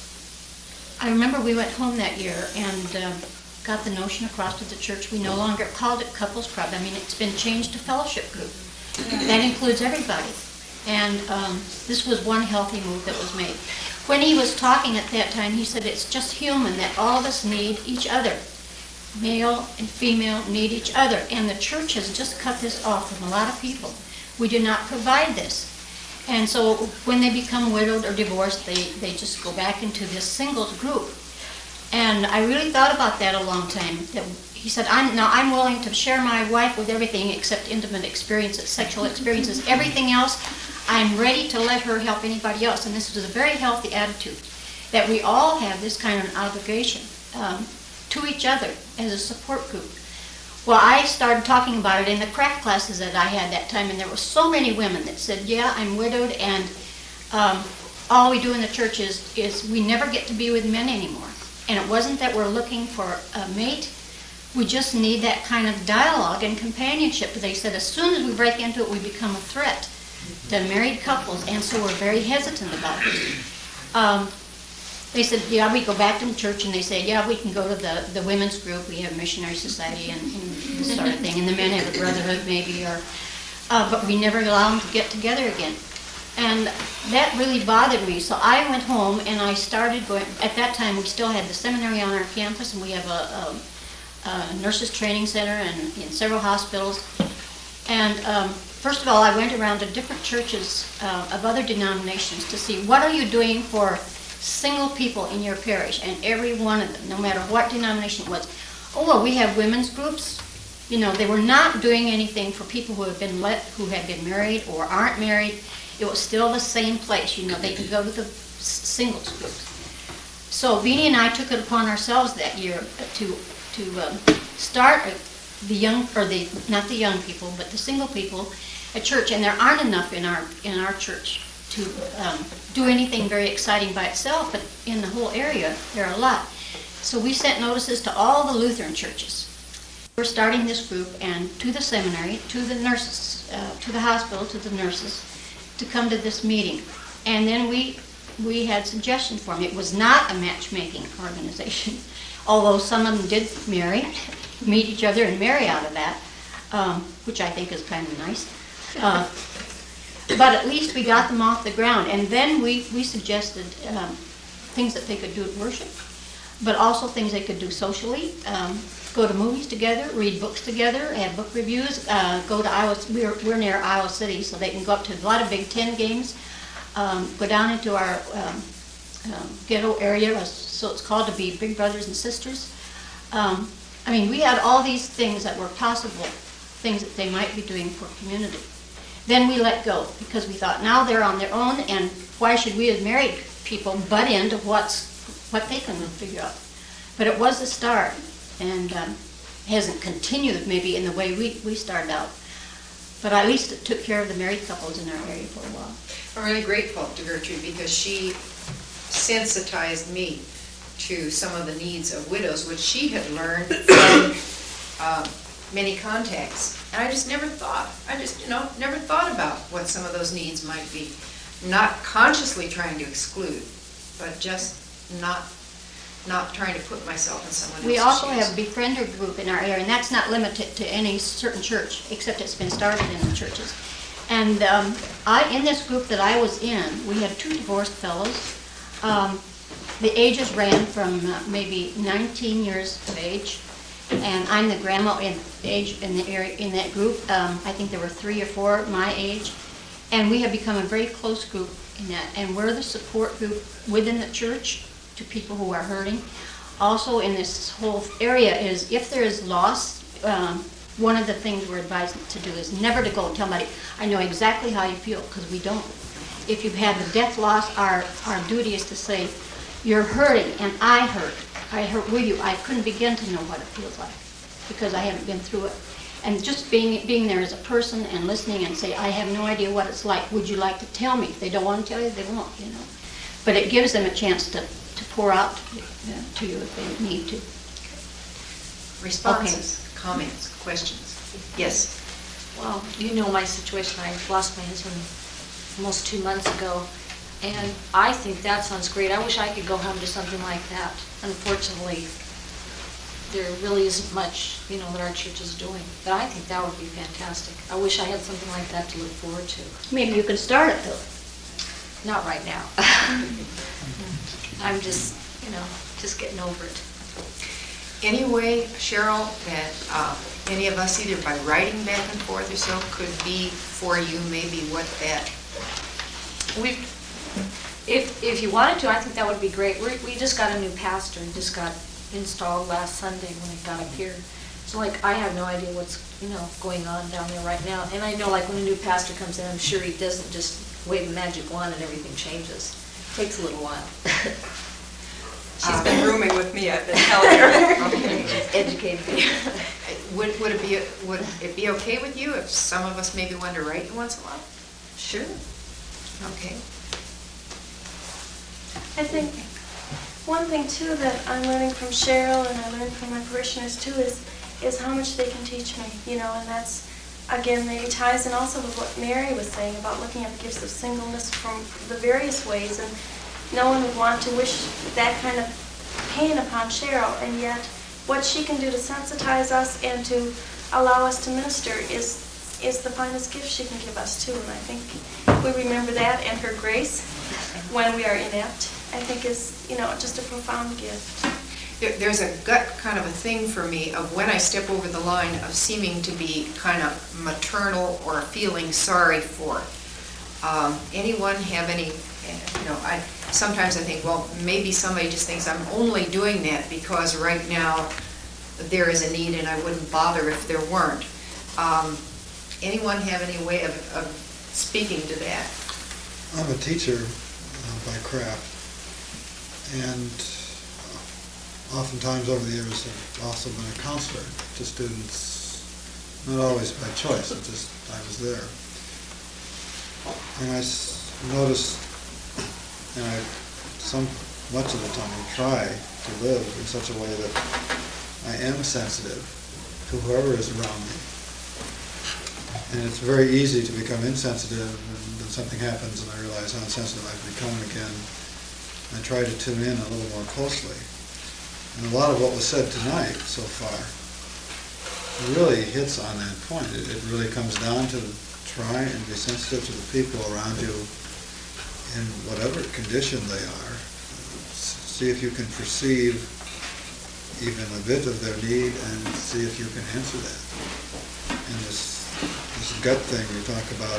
I remember we went home that year and uh, got the notion across to the church. We no longer called it Couples Club. I mean, it's been changed to Fellowship Group. That includes everybody. And um, this was one healthy move that was made. When he was talking at that time, he said it's just human that all of us need each other. Male and female need each other. And the church has just cut this off from a lot of people. We do not provide this. And so when they become widowed or divorced, they, they just go back into this singles group. And I really thought about that a long time. That he said, I'm, now I'm willing to share my wife with everything except intimate experiences, sexual experiences. Everything else, I'm ready to let her help anybody else. And this was a very healthy attitude, that we all have this kind of obligation um, to each other as a support group. Well, I started talking about it in the craft classes that I had that time, and there were so many women that said, yeah, I'm widowed, and um, all we do in the church is, is we never get to be with men anymore. And it wasn't that we're looking for a mate, we just need that kind of dialogue and companionship. They said as soon as we break into it, we become a threat to married couples, and so we're very hesitant about it. Um, They said, yeah, we go back to the church, and they say, yeah, we can go to the, the women's group. We have missionary society and, and this sort of thing. And the men have a brotherhood maybe, or, uh, but we never allow them to get together again. And that really bothered me. So I went home and I started going, at that time we still had the seminary on our campus, and we have a, a, a nurses training center and in several hospitals. And um, first of all, I went around to different churches uh, of other denominations to see what are you doing for single people in your parish, and every one of them, no matter what denomination it was. Oh, well, we have women's groups. You know, they were not doing anything for people who have been let, who have been married or aren't married. It was still the same place. You know, they could go to the singles groups. So Beanie and I took it upon ourselves that year to to um, start the young, or the not the young people, but the single people at church. And there aren't enough in our in our church to um, do anything very exciting by itself, but in the whole area, there are a lot. So we sent notices to all the Lutheran churches. We're starting this group, and to the seminary, to the nurses, uh, to the hospital, to the nurses, to come to this meeting. And then we we had suggestions for them. It was not a matchmaking organization, although some of them did marry, meet each other and marry out of that, um, which I think is kind of nice. Uh, But at least we got them off the ground. And then we, we suggested um, things that they could do at worship, but also things they could do socially. Um, go to movies together, read books together, have book reviews, uh, go to Iowa, we're, we're near Iowa City, so they can go up to a lot of Big Ten games, um, go down into our um, um, ghetto area, so it's called to be Big Brothers and Sisters. Um, I mean, we had all these things that were possible, things that they might be doing for community. Then we let go, because we thought, now they're on their own, and why should we as married people butt into what's what they can figure out? But it was a start, and um, hasn't continued maybe in the way we, we started out. But at least it took care of the married couples in our area for a while. I'm really grateful to Gertrude because she sensitized me to some of the needs of widows, which she had learned from uh, many contacts. And I just never thought, I just, you know, never thought about what some of those needs might be. Not consciously trying to exclude, but just not not trying to put myself in someone else's We also shoes. have a befriender group in our area, and that's not limited to any certain church, except it's been started in the churches. And um, I, in this group that I was in, we had two divorced fellows. Um, the ages ran from uh, maybe nineteen years of age, and I'm the grandma in age in the area in that group. Um, I think there were three or four my age, and we have become a very close group in that. And we're the support group within the church to people who are hurting. Also, in this whole area is if there is loss. Um, One of the things we're advised to do is never to go and tell somebody, I know exactly how you feel, because we don't. If you've had the death loss, our, our duty is to say, you're hurting, and I hurt. I hurt with you. I couldn't begin to know what it feels like, because I haven't been through it. And just being, being there as a person and listening and say, I have no idea what it's like. Would you like to tell me? If they don't want to tell you, they won't, you know. But it gives them a chance to, to pour out to you, you know, to you if they need to. Responses, okay. Comments, questions? Yes. Well, you know my situation. I lost my husband almost two months ago, and I think that sounds great. I wish I could go home to something like that. Unfortunately, there really isn't much, you know, that our church is doing. But I think that would be fantastic. I wish I had something like that to look forward to. Maybe you can start it, though. Not right now. I'm just, you know, just getting over it. Any way, Cheryl, that uh, any of us, either by writing back and forth or so, could be for you maybe what that... We, if if you wanted to, I think that would be great. We we just got a new pastor and just got installed last Sunday when I got up here. So like I have no idea what's you know going on down there right now. And I know like when a new pastor comes in, I'm sure he doesn't just wave a magic wand and everything changes. It takes a little while. She's been rooming with me, I've been telling her. Okay. Educated me. Would, would it be would it be okay with you if some of us maybe wanted to write you once in a while? Sure. Okay. I think one thing too that I'm learning from Cheryl and I learned from my parishioners too is is how much they can teach me, you know, and that's again maybe ties in also with what Mary was saying about looking at the gifts of singleness from the various ways, and no one would want to wish that kind of pain upon Cheryl, and yet what she can do to sensitize us and to allow us to minister is is the finest gift she can give us too. And I think we remember that and her grace when we are inept, I think is, you know, just a profound gift. There, there's a gut kind of a thing for me of when I step over the line of seeming to be kind of maternal or feeling sorry for. Um, anyone have any, you know, I sometimes I think, well, maybe somebody just thinks I'm only doing that because right now there is a need and I wouldn't bother if there weren't. Um, anyone have any way of, of speaking to that? I'm a teacher uh, by craft, and uh, oftentimes over the years I've also been a counselor to students, not always by choice, it just I was there. And I s- noticed, and I some much of the time I try to live in such a way that I am sensitive to whoever is around me. And it's very easy to become insensitive, and then something happens and I realize how insensitive I've become again. I try to tune in a little more closely. And a lot of what was said tonight so far really hits on that point. It, it really comes down to try and be sensitive to the people around you in whatever condition they are. See if you can perceive even a bit of their need and see if you can answer that. And this This gut thing you talk about,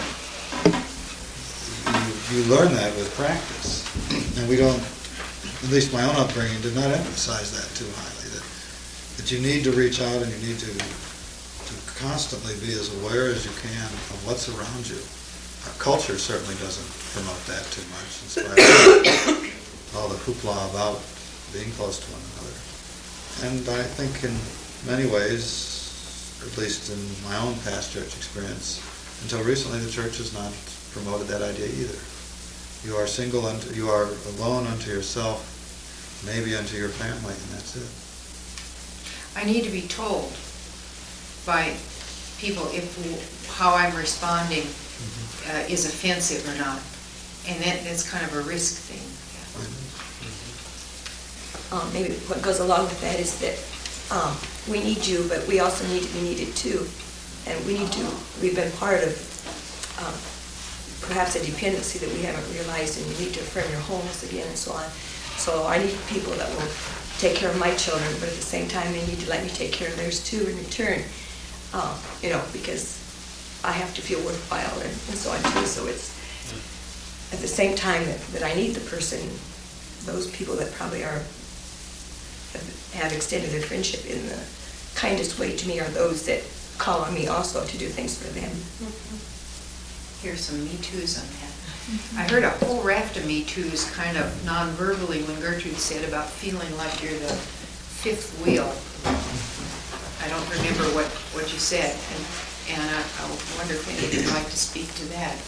you, you learn that with practice. And we don't, at least my own upbringing did not emphasize that too highly, that, that you need to reach out and you need to, to constantly be as aware as you can of what's around you. Our culture certainly doesn't promote that too much, in spite of all the hoopla about being close to one another. And I think in many ways, at least in my own past church experience, until recently the church has not promoted that idea either. You are single, unto, you are alone unto yourself, maybe unto your family, and that's it. I need to be told by people if how I'm responding mm-hmm. uh, is offensive or not, and that, that's kind of a risk thing. Yeah. Um, maybe what goes along with that is that Um, we need you, but we also need to be needed too. And we need to, we've been part of um, perhaps a dependency that we haven't realized, and you need to affirm your wholeness again and so on. So I need people that will take care of my children, but at the same time, they need to let me take care of theirs too in return, uh, you know, because I have to feel worthwhile and, and so on too. So it's at the same time that, that I need the person, those people that probably are have extended their friendship in the kindest way to me are those that call on me also to do things for them. Here's some Me Too's on that. I heard a whole raft of Me Too's kind of non-verbally when Gertrude said about feeling like you're the fifth wheel. I don't remember what, what you said, and, and I, I wonder if any of you would like to speak to that.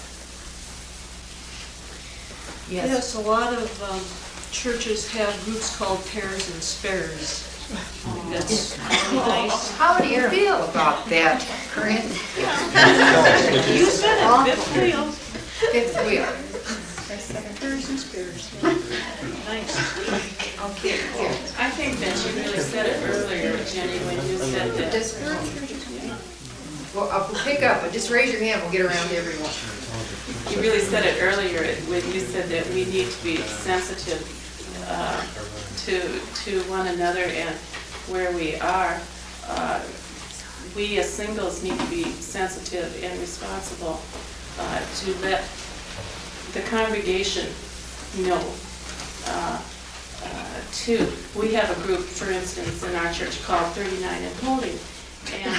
Yes. Yes, a lot of um, churches have groups called pairs and spares. That's nice. How do you feel about that, Corinne? You said it, fifth wheel. Fifth wheel. Pairs and spares. Nice. Okay, here. I think that you really said it earlier, Jenny, when you said that. Just, well, I'll pick up, but just raise your hand, we'll get around to everyone. You really said it earlier when you said that we need to be sensitive uh, to to one another and where we are. Uh, we as singles need to be sensitive and responsible uh, to let the congregation know. Uh, uh, too, we have a group, for instance, in our church called thirty-nine and Holy. And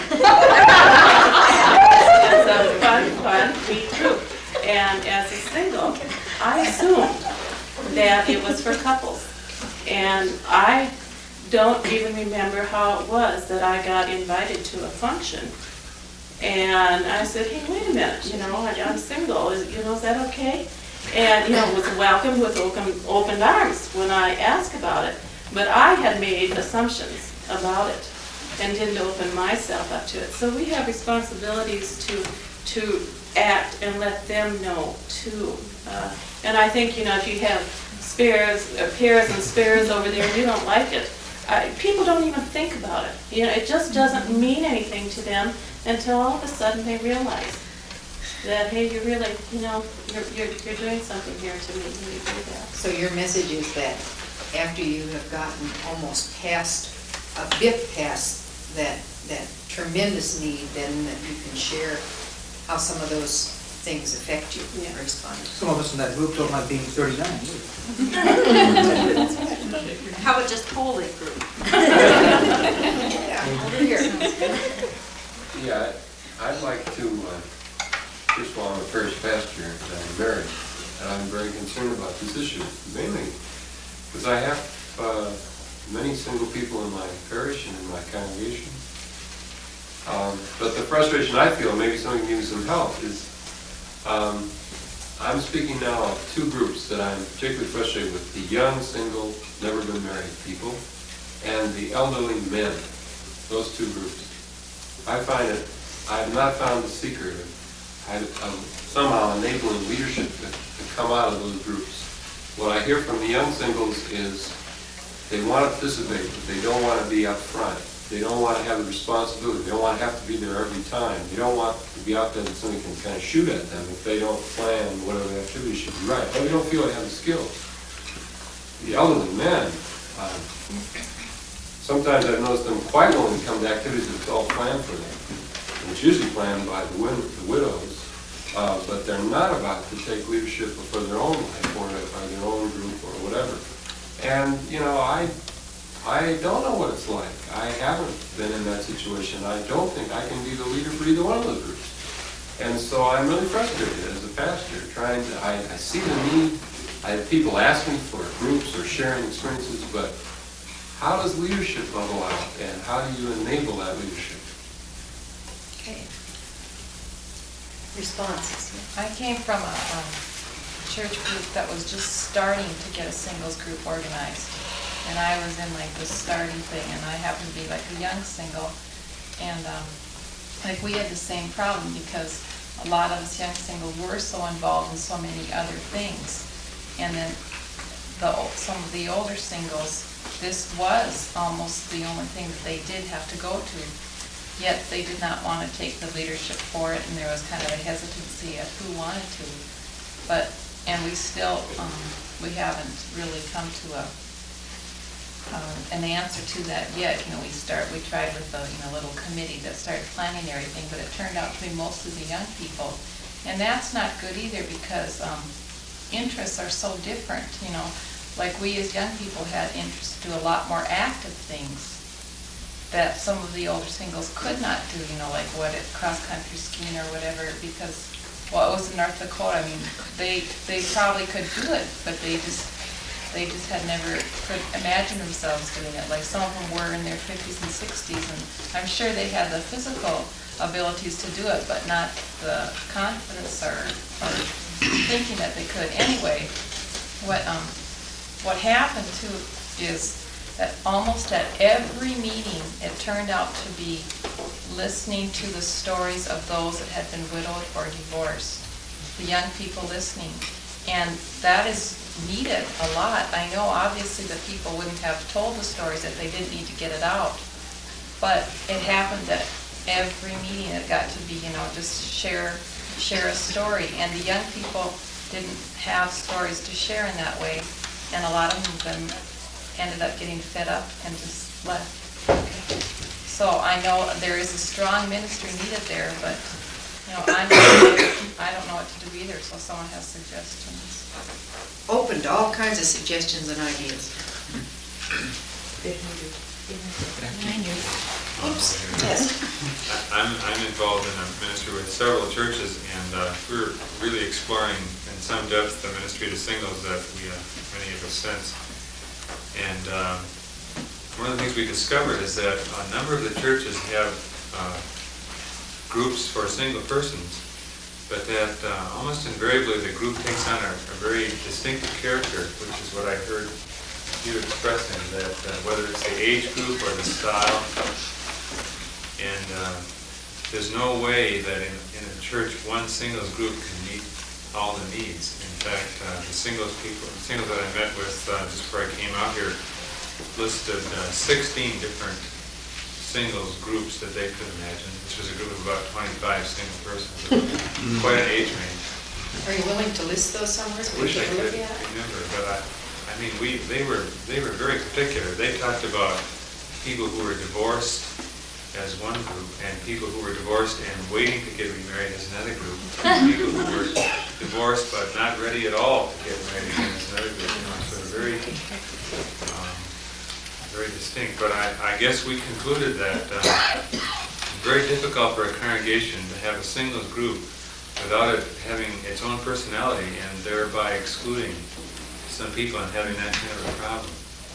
it's a fun, fun, neat group. And as a single, I assumed that it was for couples. And I don't even remember how it was that I got invited to a function. And I said, hey, wait a minute, you know, I'm single, is, you know, is that okay? And, you know, was welcomed with open, open arms when I asked about it. But I had made assumptions about it and didn't open myself up to it. So we have responsibilities to to act and let them know too. Uh, and I think, you know, if you have spares, uh, pairs and spares over there and you don't like it, uh, people don't even think about it. You know, it just doesn't mean anything to them until all of a sudden they realize that, hey, you really, you know, you're, you're, you're doing something here to me when you do that. So your message is that after you have gotten almost past, a bit past that, that tremendous need, then that you can share how some of those things affect you and respond. Some of us in that group don't like being thirty-nine. How about just holy group? Yeah, over here. Yeah, I'd like to, uh, first of all, I'm a parish pastor and I'm married, and I'm very concerned about this issue, mainly because I have uh, many single people in my parish and in my congregation. Um, but the frustration I feel, maybe somebody can give me some help, is um, I'm speaking now of two groups that I'm particularly frustrated with: the young, single, never been married people, and the elderly men. Those two groups. I find it, I have not found the secret of, of somehow enabling leadership to, to come out of those groups. What I hear from the young singles is they want to participate, but they don't want to be up front. They don't want to have the responsibility. They don't want to have to be there every time. They don't want to be out there that somebody can kind of shoot at them if they don't plan whatever the activity should be right. But they don't feel they have the skills. The elderly men, uh, sometimes I've noticed them quite willing to come to activities that's all planned for them. And it's usually planned by the, wid the widows, uh, but they're not about to take leadership for their own life or, or their own group or whatever. And, you know, I I don't know what it's like. I haven't been in that situation. I don't think I can be the leader for either one of those groups. And so I'm really frustrated as a pastor, trying to, I, I see the need. I have people asking for groups or sharing experiences, but how does leadership bubble out, and how do you enable that leadership? Okay. Responses. I came from a um, church group that was just starting to get a singles group organized. And I was in like the starting thing, and I happened to be like a young single. And um, like we had the same problem because a lot of us young singles were so involved in so many other things. And then the some of the older singles, this was almost the only thing that they did have to go to. yet they did not want to take the leadership for it, and there was kind of a hesitancy of who wanted to. But, and we still, um, we haven't really come to a, um, an answer to that yet. You know, we start, we tried with the, you know, little committee that started planning everything, but it turned out to be mostly the young people. And that's not good either, because um, interests are so different, you know. Like we as young people had interest to do a lot more active things that some of the older singles could not do, you know, like what, cross-country skiing or whatever, because, well, it was in North Dakota. I mean, they they probably could do it, but they just they just had never could imagine themselves doing it. Like some of them were in their fifties and sixties, and I'm sure they had the physical abilities to do it, but not the confidence or, or thinking that they could. Anyway, what um what happened too is that almost at every meeting, it turned out to be listening to the stories of those that had been widowed or divorced, the young people listening. And that is needed a lot. I know obviously that people wouldn't have told the stories if they didn't need to get it out, but it happened that every meeting it got to be, you know, just share, share a story. And the young people didn't have stories to share in that way, and a lot of them ended up getting fed up and just left. Okay. So I know there is a strong ministry needed there, but you know, I'm, I don't know what to do either, so someone has suggestions. Open to all kinds of suggestions and ideas. Oops, yes. I'm, I'm involved in a ministry with several churches, and uh, we're really exploring in some depth the ministry to singles that we, uh, many of us sense. And um, one of the things we discovered is that a number of the churches have uh, groups for single persons, but that uh, almost invariably the group takes on a, a very distinctive character, which is what I heard you expressing, that uh, whether it's the age group or the style, and uh, there's no way that in, in a church one singles group can meet all the needs. In fact, uh, the singles people, the singles that I met with uh, just before I came out here listed uh, sixteen different singles groups that they could imagine. This was a group of about twenty-five single persons, quite an age range. Are you willing to list those somewhere? I wish I could remember, but I, I mean, we they were they were very particular. They talked about people who were divorced as one group, and people who were divorced and waiting to get remarried as another group. People who were divorced but not ready at all to get married again as another group. You know, so very, um, very distinct. But I, I guess we concluded that uh, it's very difficult for a congregation to have a singles group without it having its own personality and thereby excluding some people and having that kind of a problem.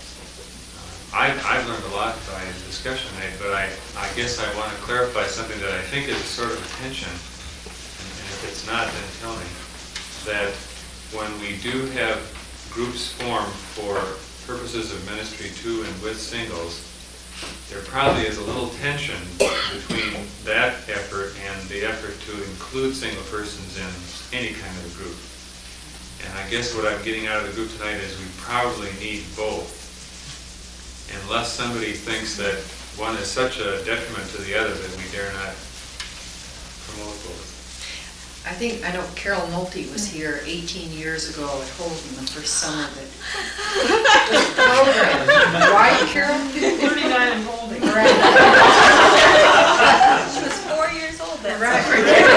I, I've learned a lot by the discussion tonight, but I, I guess I want to clarify something that I think is sort of a tension, and if it's not, then tell me, that when we do have groups formed for purposes of ministry to and with singles, there probably is a little tension between that effort and the effort to include single persons in any kind of a group. And I guess what I'm getting out of the group tonight is we probably need both, unless somebody thinks that one is such a detriment to the other that we dare not promote both. I think, I know Carol Nolte was here eighteen years ago at Holden the first summer that was programmed. Right, Carol? thirty-nine and Holden. Right. She was four years old then. Right.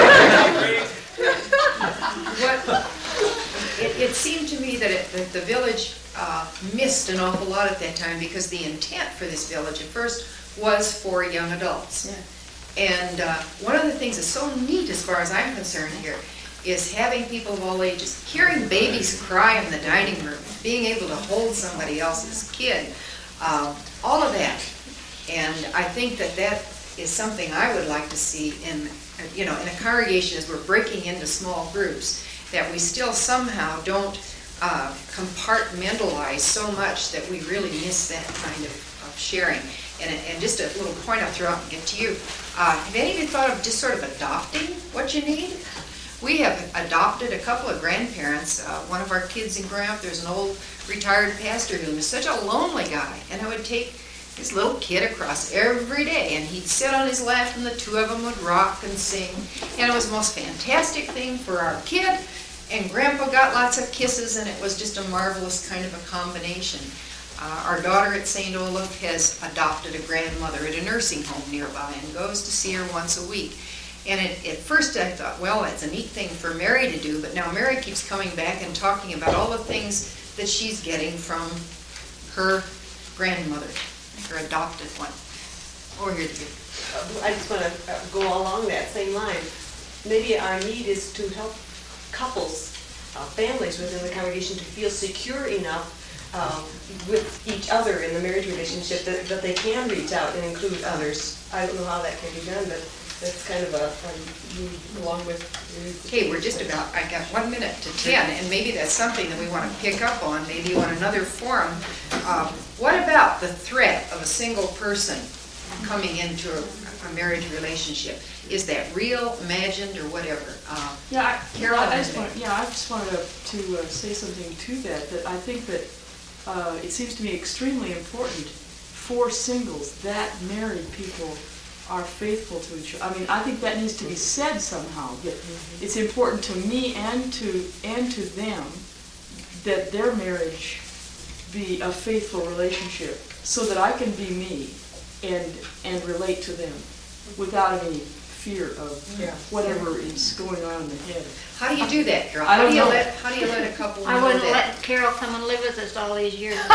What, it, it seemed to me that, it, that the village uh, missed an awful lot at that time, because the intent for this village at first was for young adults. Yeah. And uh, one of the things that's so neat as far as I'm concerned here is having people of all ages, hearing babies cry in the dining room, being able to hold somebody else's kid, uh, all of that. And I think that that is something I would like to see in, you know, in a congregation as we're breaking into small groups, that we still somehow don't uh, compartmentalize so much that we really miss that kind of, of sharing. And, and just a little point I'll throw out and get to you. Uh, have any of you thought of just sort of adopting what you need? We have adopted a couple of grandparents. Uh, one of our kids in growing up, there's an old retired pastor who was such a lonely guy, and I would take his little kid across every day, and he'd sit on his lap and the two of them would rock and sing. And it was the most fantastic thing for our kid, and Grandpa got lots of kisses, and it was just a marvelous kind of a combination. Uh, our daughter at Saint Olaf has adopted a grandmother at a nursing home nearby and goes to see her once a week. And it, at first I thought, well, that's a neat thing for Mary to do, but now Mary keeps coming back and talking about all the things that she's getting from her grandmother, her adopted one. Over here, dear. Uh, I just want to go along that same line. Maybe our need is to help couples, uh, families within the congregation to feel secure enough um, with each other in the marriage relationship that, that they can reach out and include others. I don't know how that can be done, but that's kind of a, a along with... Okay, we're just about, I got one minute to ten, and maybe that's something that we want to pick up on, maybe on another forum. Um, what about the threat of a single person coming into a, a marriage relationship? Is that real, imagined, or whatever? Uh, Yeah, I, Carol, I just want, yeah, I just wanted to, to uh, say something to that, that I think that uh, it seems to me extremely important for singles that married people are faithful to each other. I mean, I think that needs to be said somehow, that it's important to me and to, and to them that their marriage be a faithful relationship so that I can be me and, and relate to them without any fear of Yeah. whatever is going on in the head. How do you do that, Carol? I How don't do you know. let, how do you let a couple know I wouldn't that? let Carol come and live with us all these years. Phoebe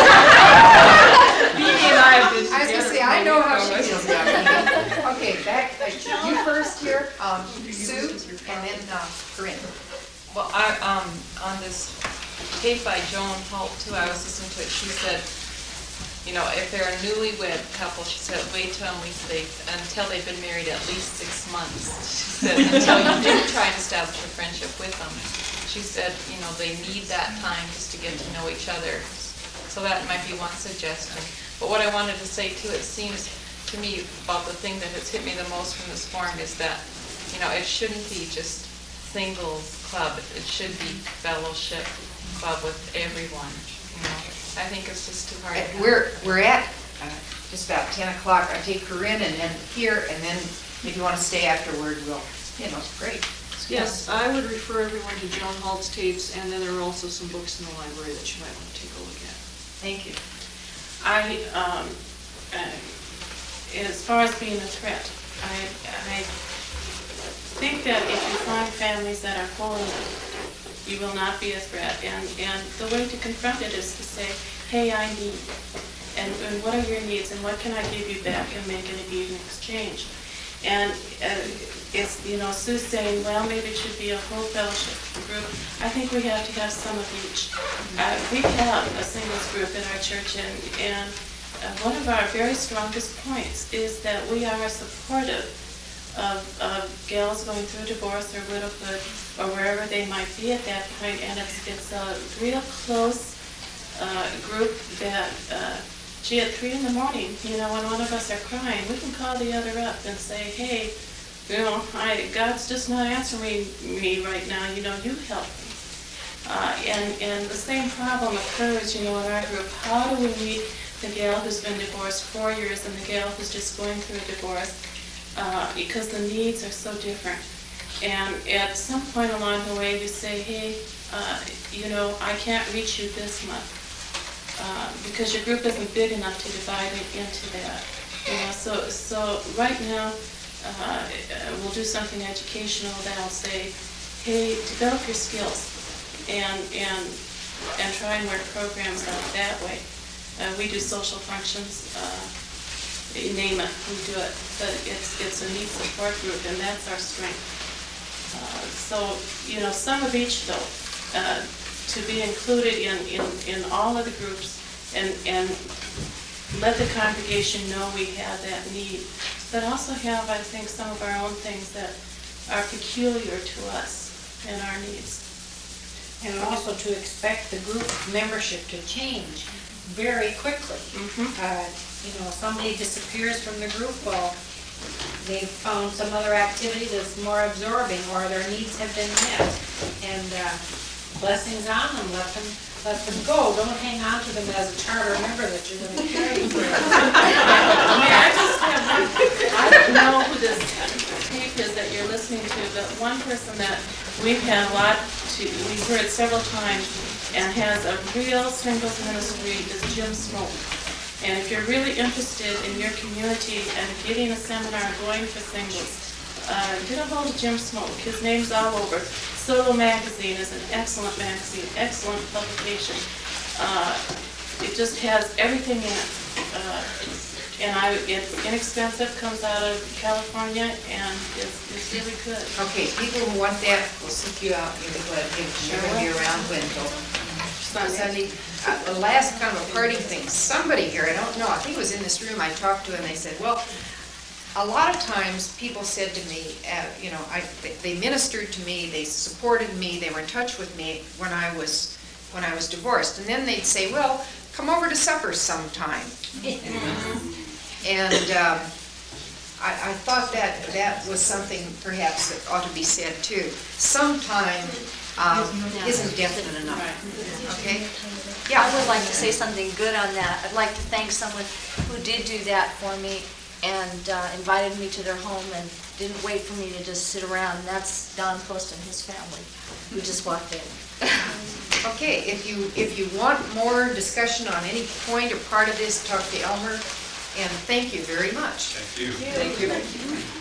and I have been I was gonna together say, I know how for she feels about it. Okay, back, uh, you first here, um, Sue, and then uh, Corinne. Well, I, um, on this tape by Joan Holt too, I was listening to it, she said, you know, if they're a newlywed couple, she said, wait till we they, until they've been married at least six months. She said, until you do try and establish a friendship with them. She said, you know, they need that time just to get to know each other. So that might be one suggestion. But what I wanted to say too, it seems to me about the thing that has hit me the most from this forum is that, you know, it shouldn't be just singles club. It should be fellowship club with everyone, you know. I think it's just too hard. Uh, We're, we're at uh, just about ten o'clock. I take Corinne and then here, and then if you want to stay afterward, we'll, you know, it's great. Yes, I would refer everyone to Joan Halt's tapes, and then there are also some books in the library that you might want to take a look at. Thank you. I, um, uh, as far as being a threat, I, I think that if you find families that are whole enough, you will not be a threat. And, and the way to confront it is to say, hey, I need, and, and what are your needs, and what can I give you back and make an even exchange? And uh, it's, you know, Sue's saying, well, maybe it should be a whole fellowship group. I think we have to have some of each. Uh, we have a singles group in our church, and, and uh, one of our very strongest points is that we are supportive of, of gals going through divorce or widowhood or wherever they might be at that point, and it's, it's a real close uh, group that, uh, gee, at three in the morning, you know, when one of us are crying, we can call the other up and say, hey, you know, I, God's just not answering me right now, you know, you help me. Uh, and, and the same problem occurs, you know, in our group. How do we meet the gal who's been divorced four years and the gal who's just going through a divorce? Uh, because the needs are so different. And at some point along the way, you say, hey, uh, you know, I can't reach you this month uh, because your group isn't big enough to divide it into that. You know, so, so right now, uh, we'll do something educational that'll say, hey, develop your skills and, and, and try and work programs out that way. Uh, we do social functions. Uh, You name it, we do it, but it's it's a neat support group, and that's our strength. Uh, so, you know, some of each, though, uh, to be included in, in, in all of the groups and, and let the congregation know we have that need, but also have, I think, some of our own things that are peculiar to us and our needs. And also to expect the group membership to change very quickly. Mm-hmm. Uh, You know, somebody disappears from the group, well, they've found some other activity that's more absorbing, or their needs have been met. And uh, blessings on them, let them, let them go. Don't hang on to them as a charter member that you're going to carry forever. I just have one, I don't know who this tape is that you're listening to, but one person that we've had a lot to, we've heard several times and has a real singles ministry is Jim Smoke. And if you're really interested in your community and getting a seminar going for singles, uh, get a hold of Jim Smoke. His name's all over. Solo Magazine is an excellent magazine, excellent publication. Uh, it just has everything in it. Uh, and I, it's inexpensive, comes out of California, and it's, it's really good. Okay, people who want that, we'll seek you out. You're going to be around Winville. Sunday, uh, the last kind of a party thing, somebody here, I don't know, I think it was in this room, I talked to, and they said, well, a lot of times people said to me, uh, you know, I, they ministered to me, they supported me, they were in touch with me when I was when I was divorced, and then they'd say, well, come over to supper sometime. And um, I, I thought that that was something perhaps that ought to be said too. Sometime um, isn't definite enough. Okay? Yeah, I would like to say something good on that. I'd like to thank someone who did do that for me and uh, invited me to their home and didn't wait for me to just sit around. And that's Don Post and his family, who just walked in. Okay, if you if you want more discussion on any point or part of this, talk to Elmer. And thank you very much. Thank you. Thank you.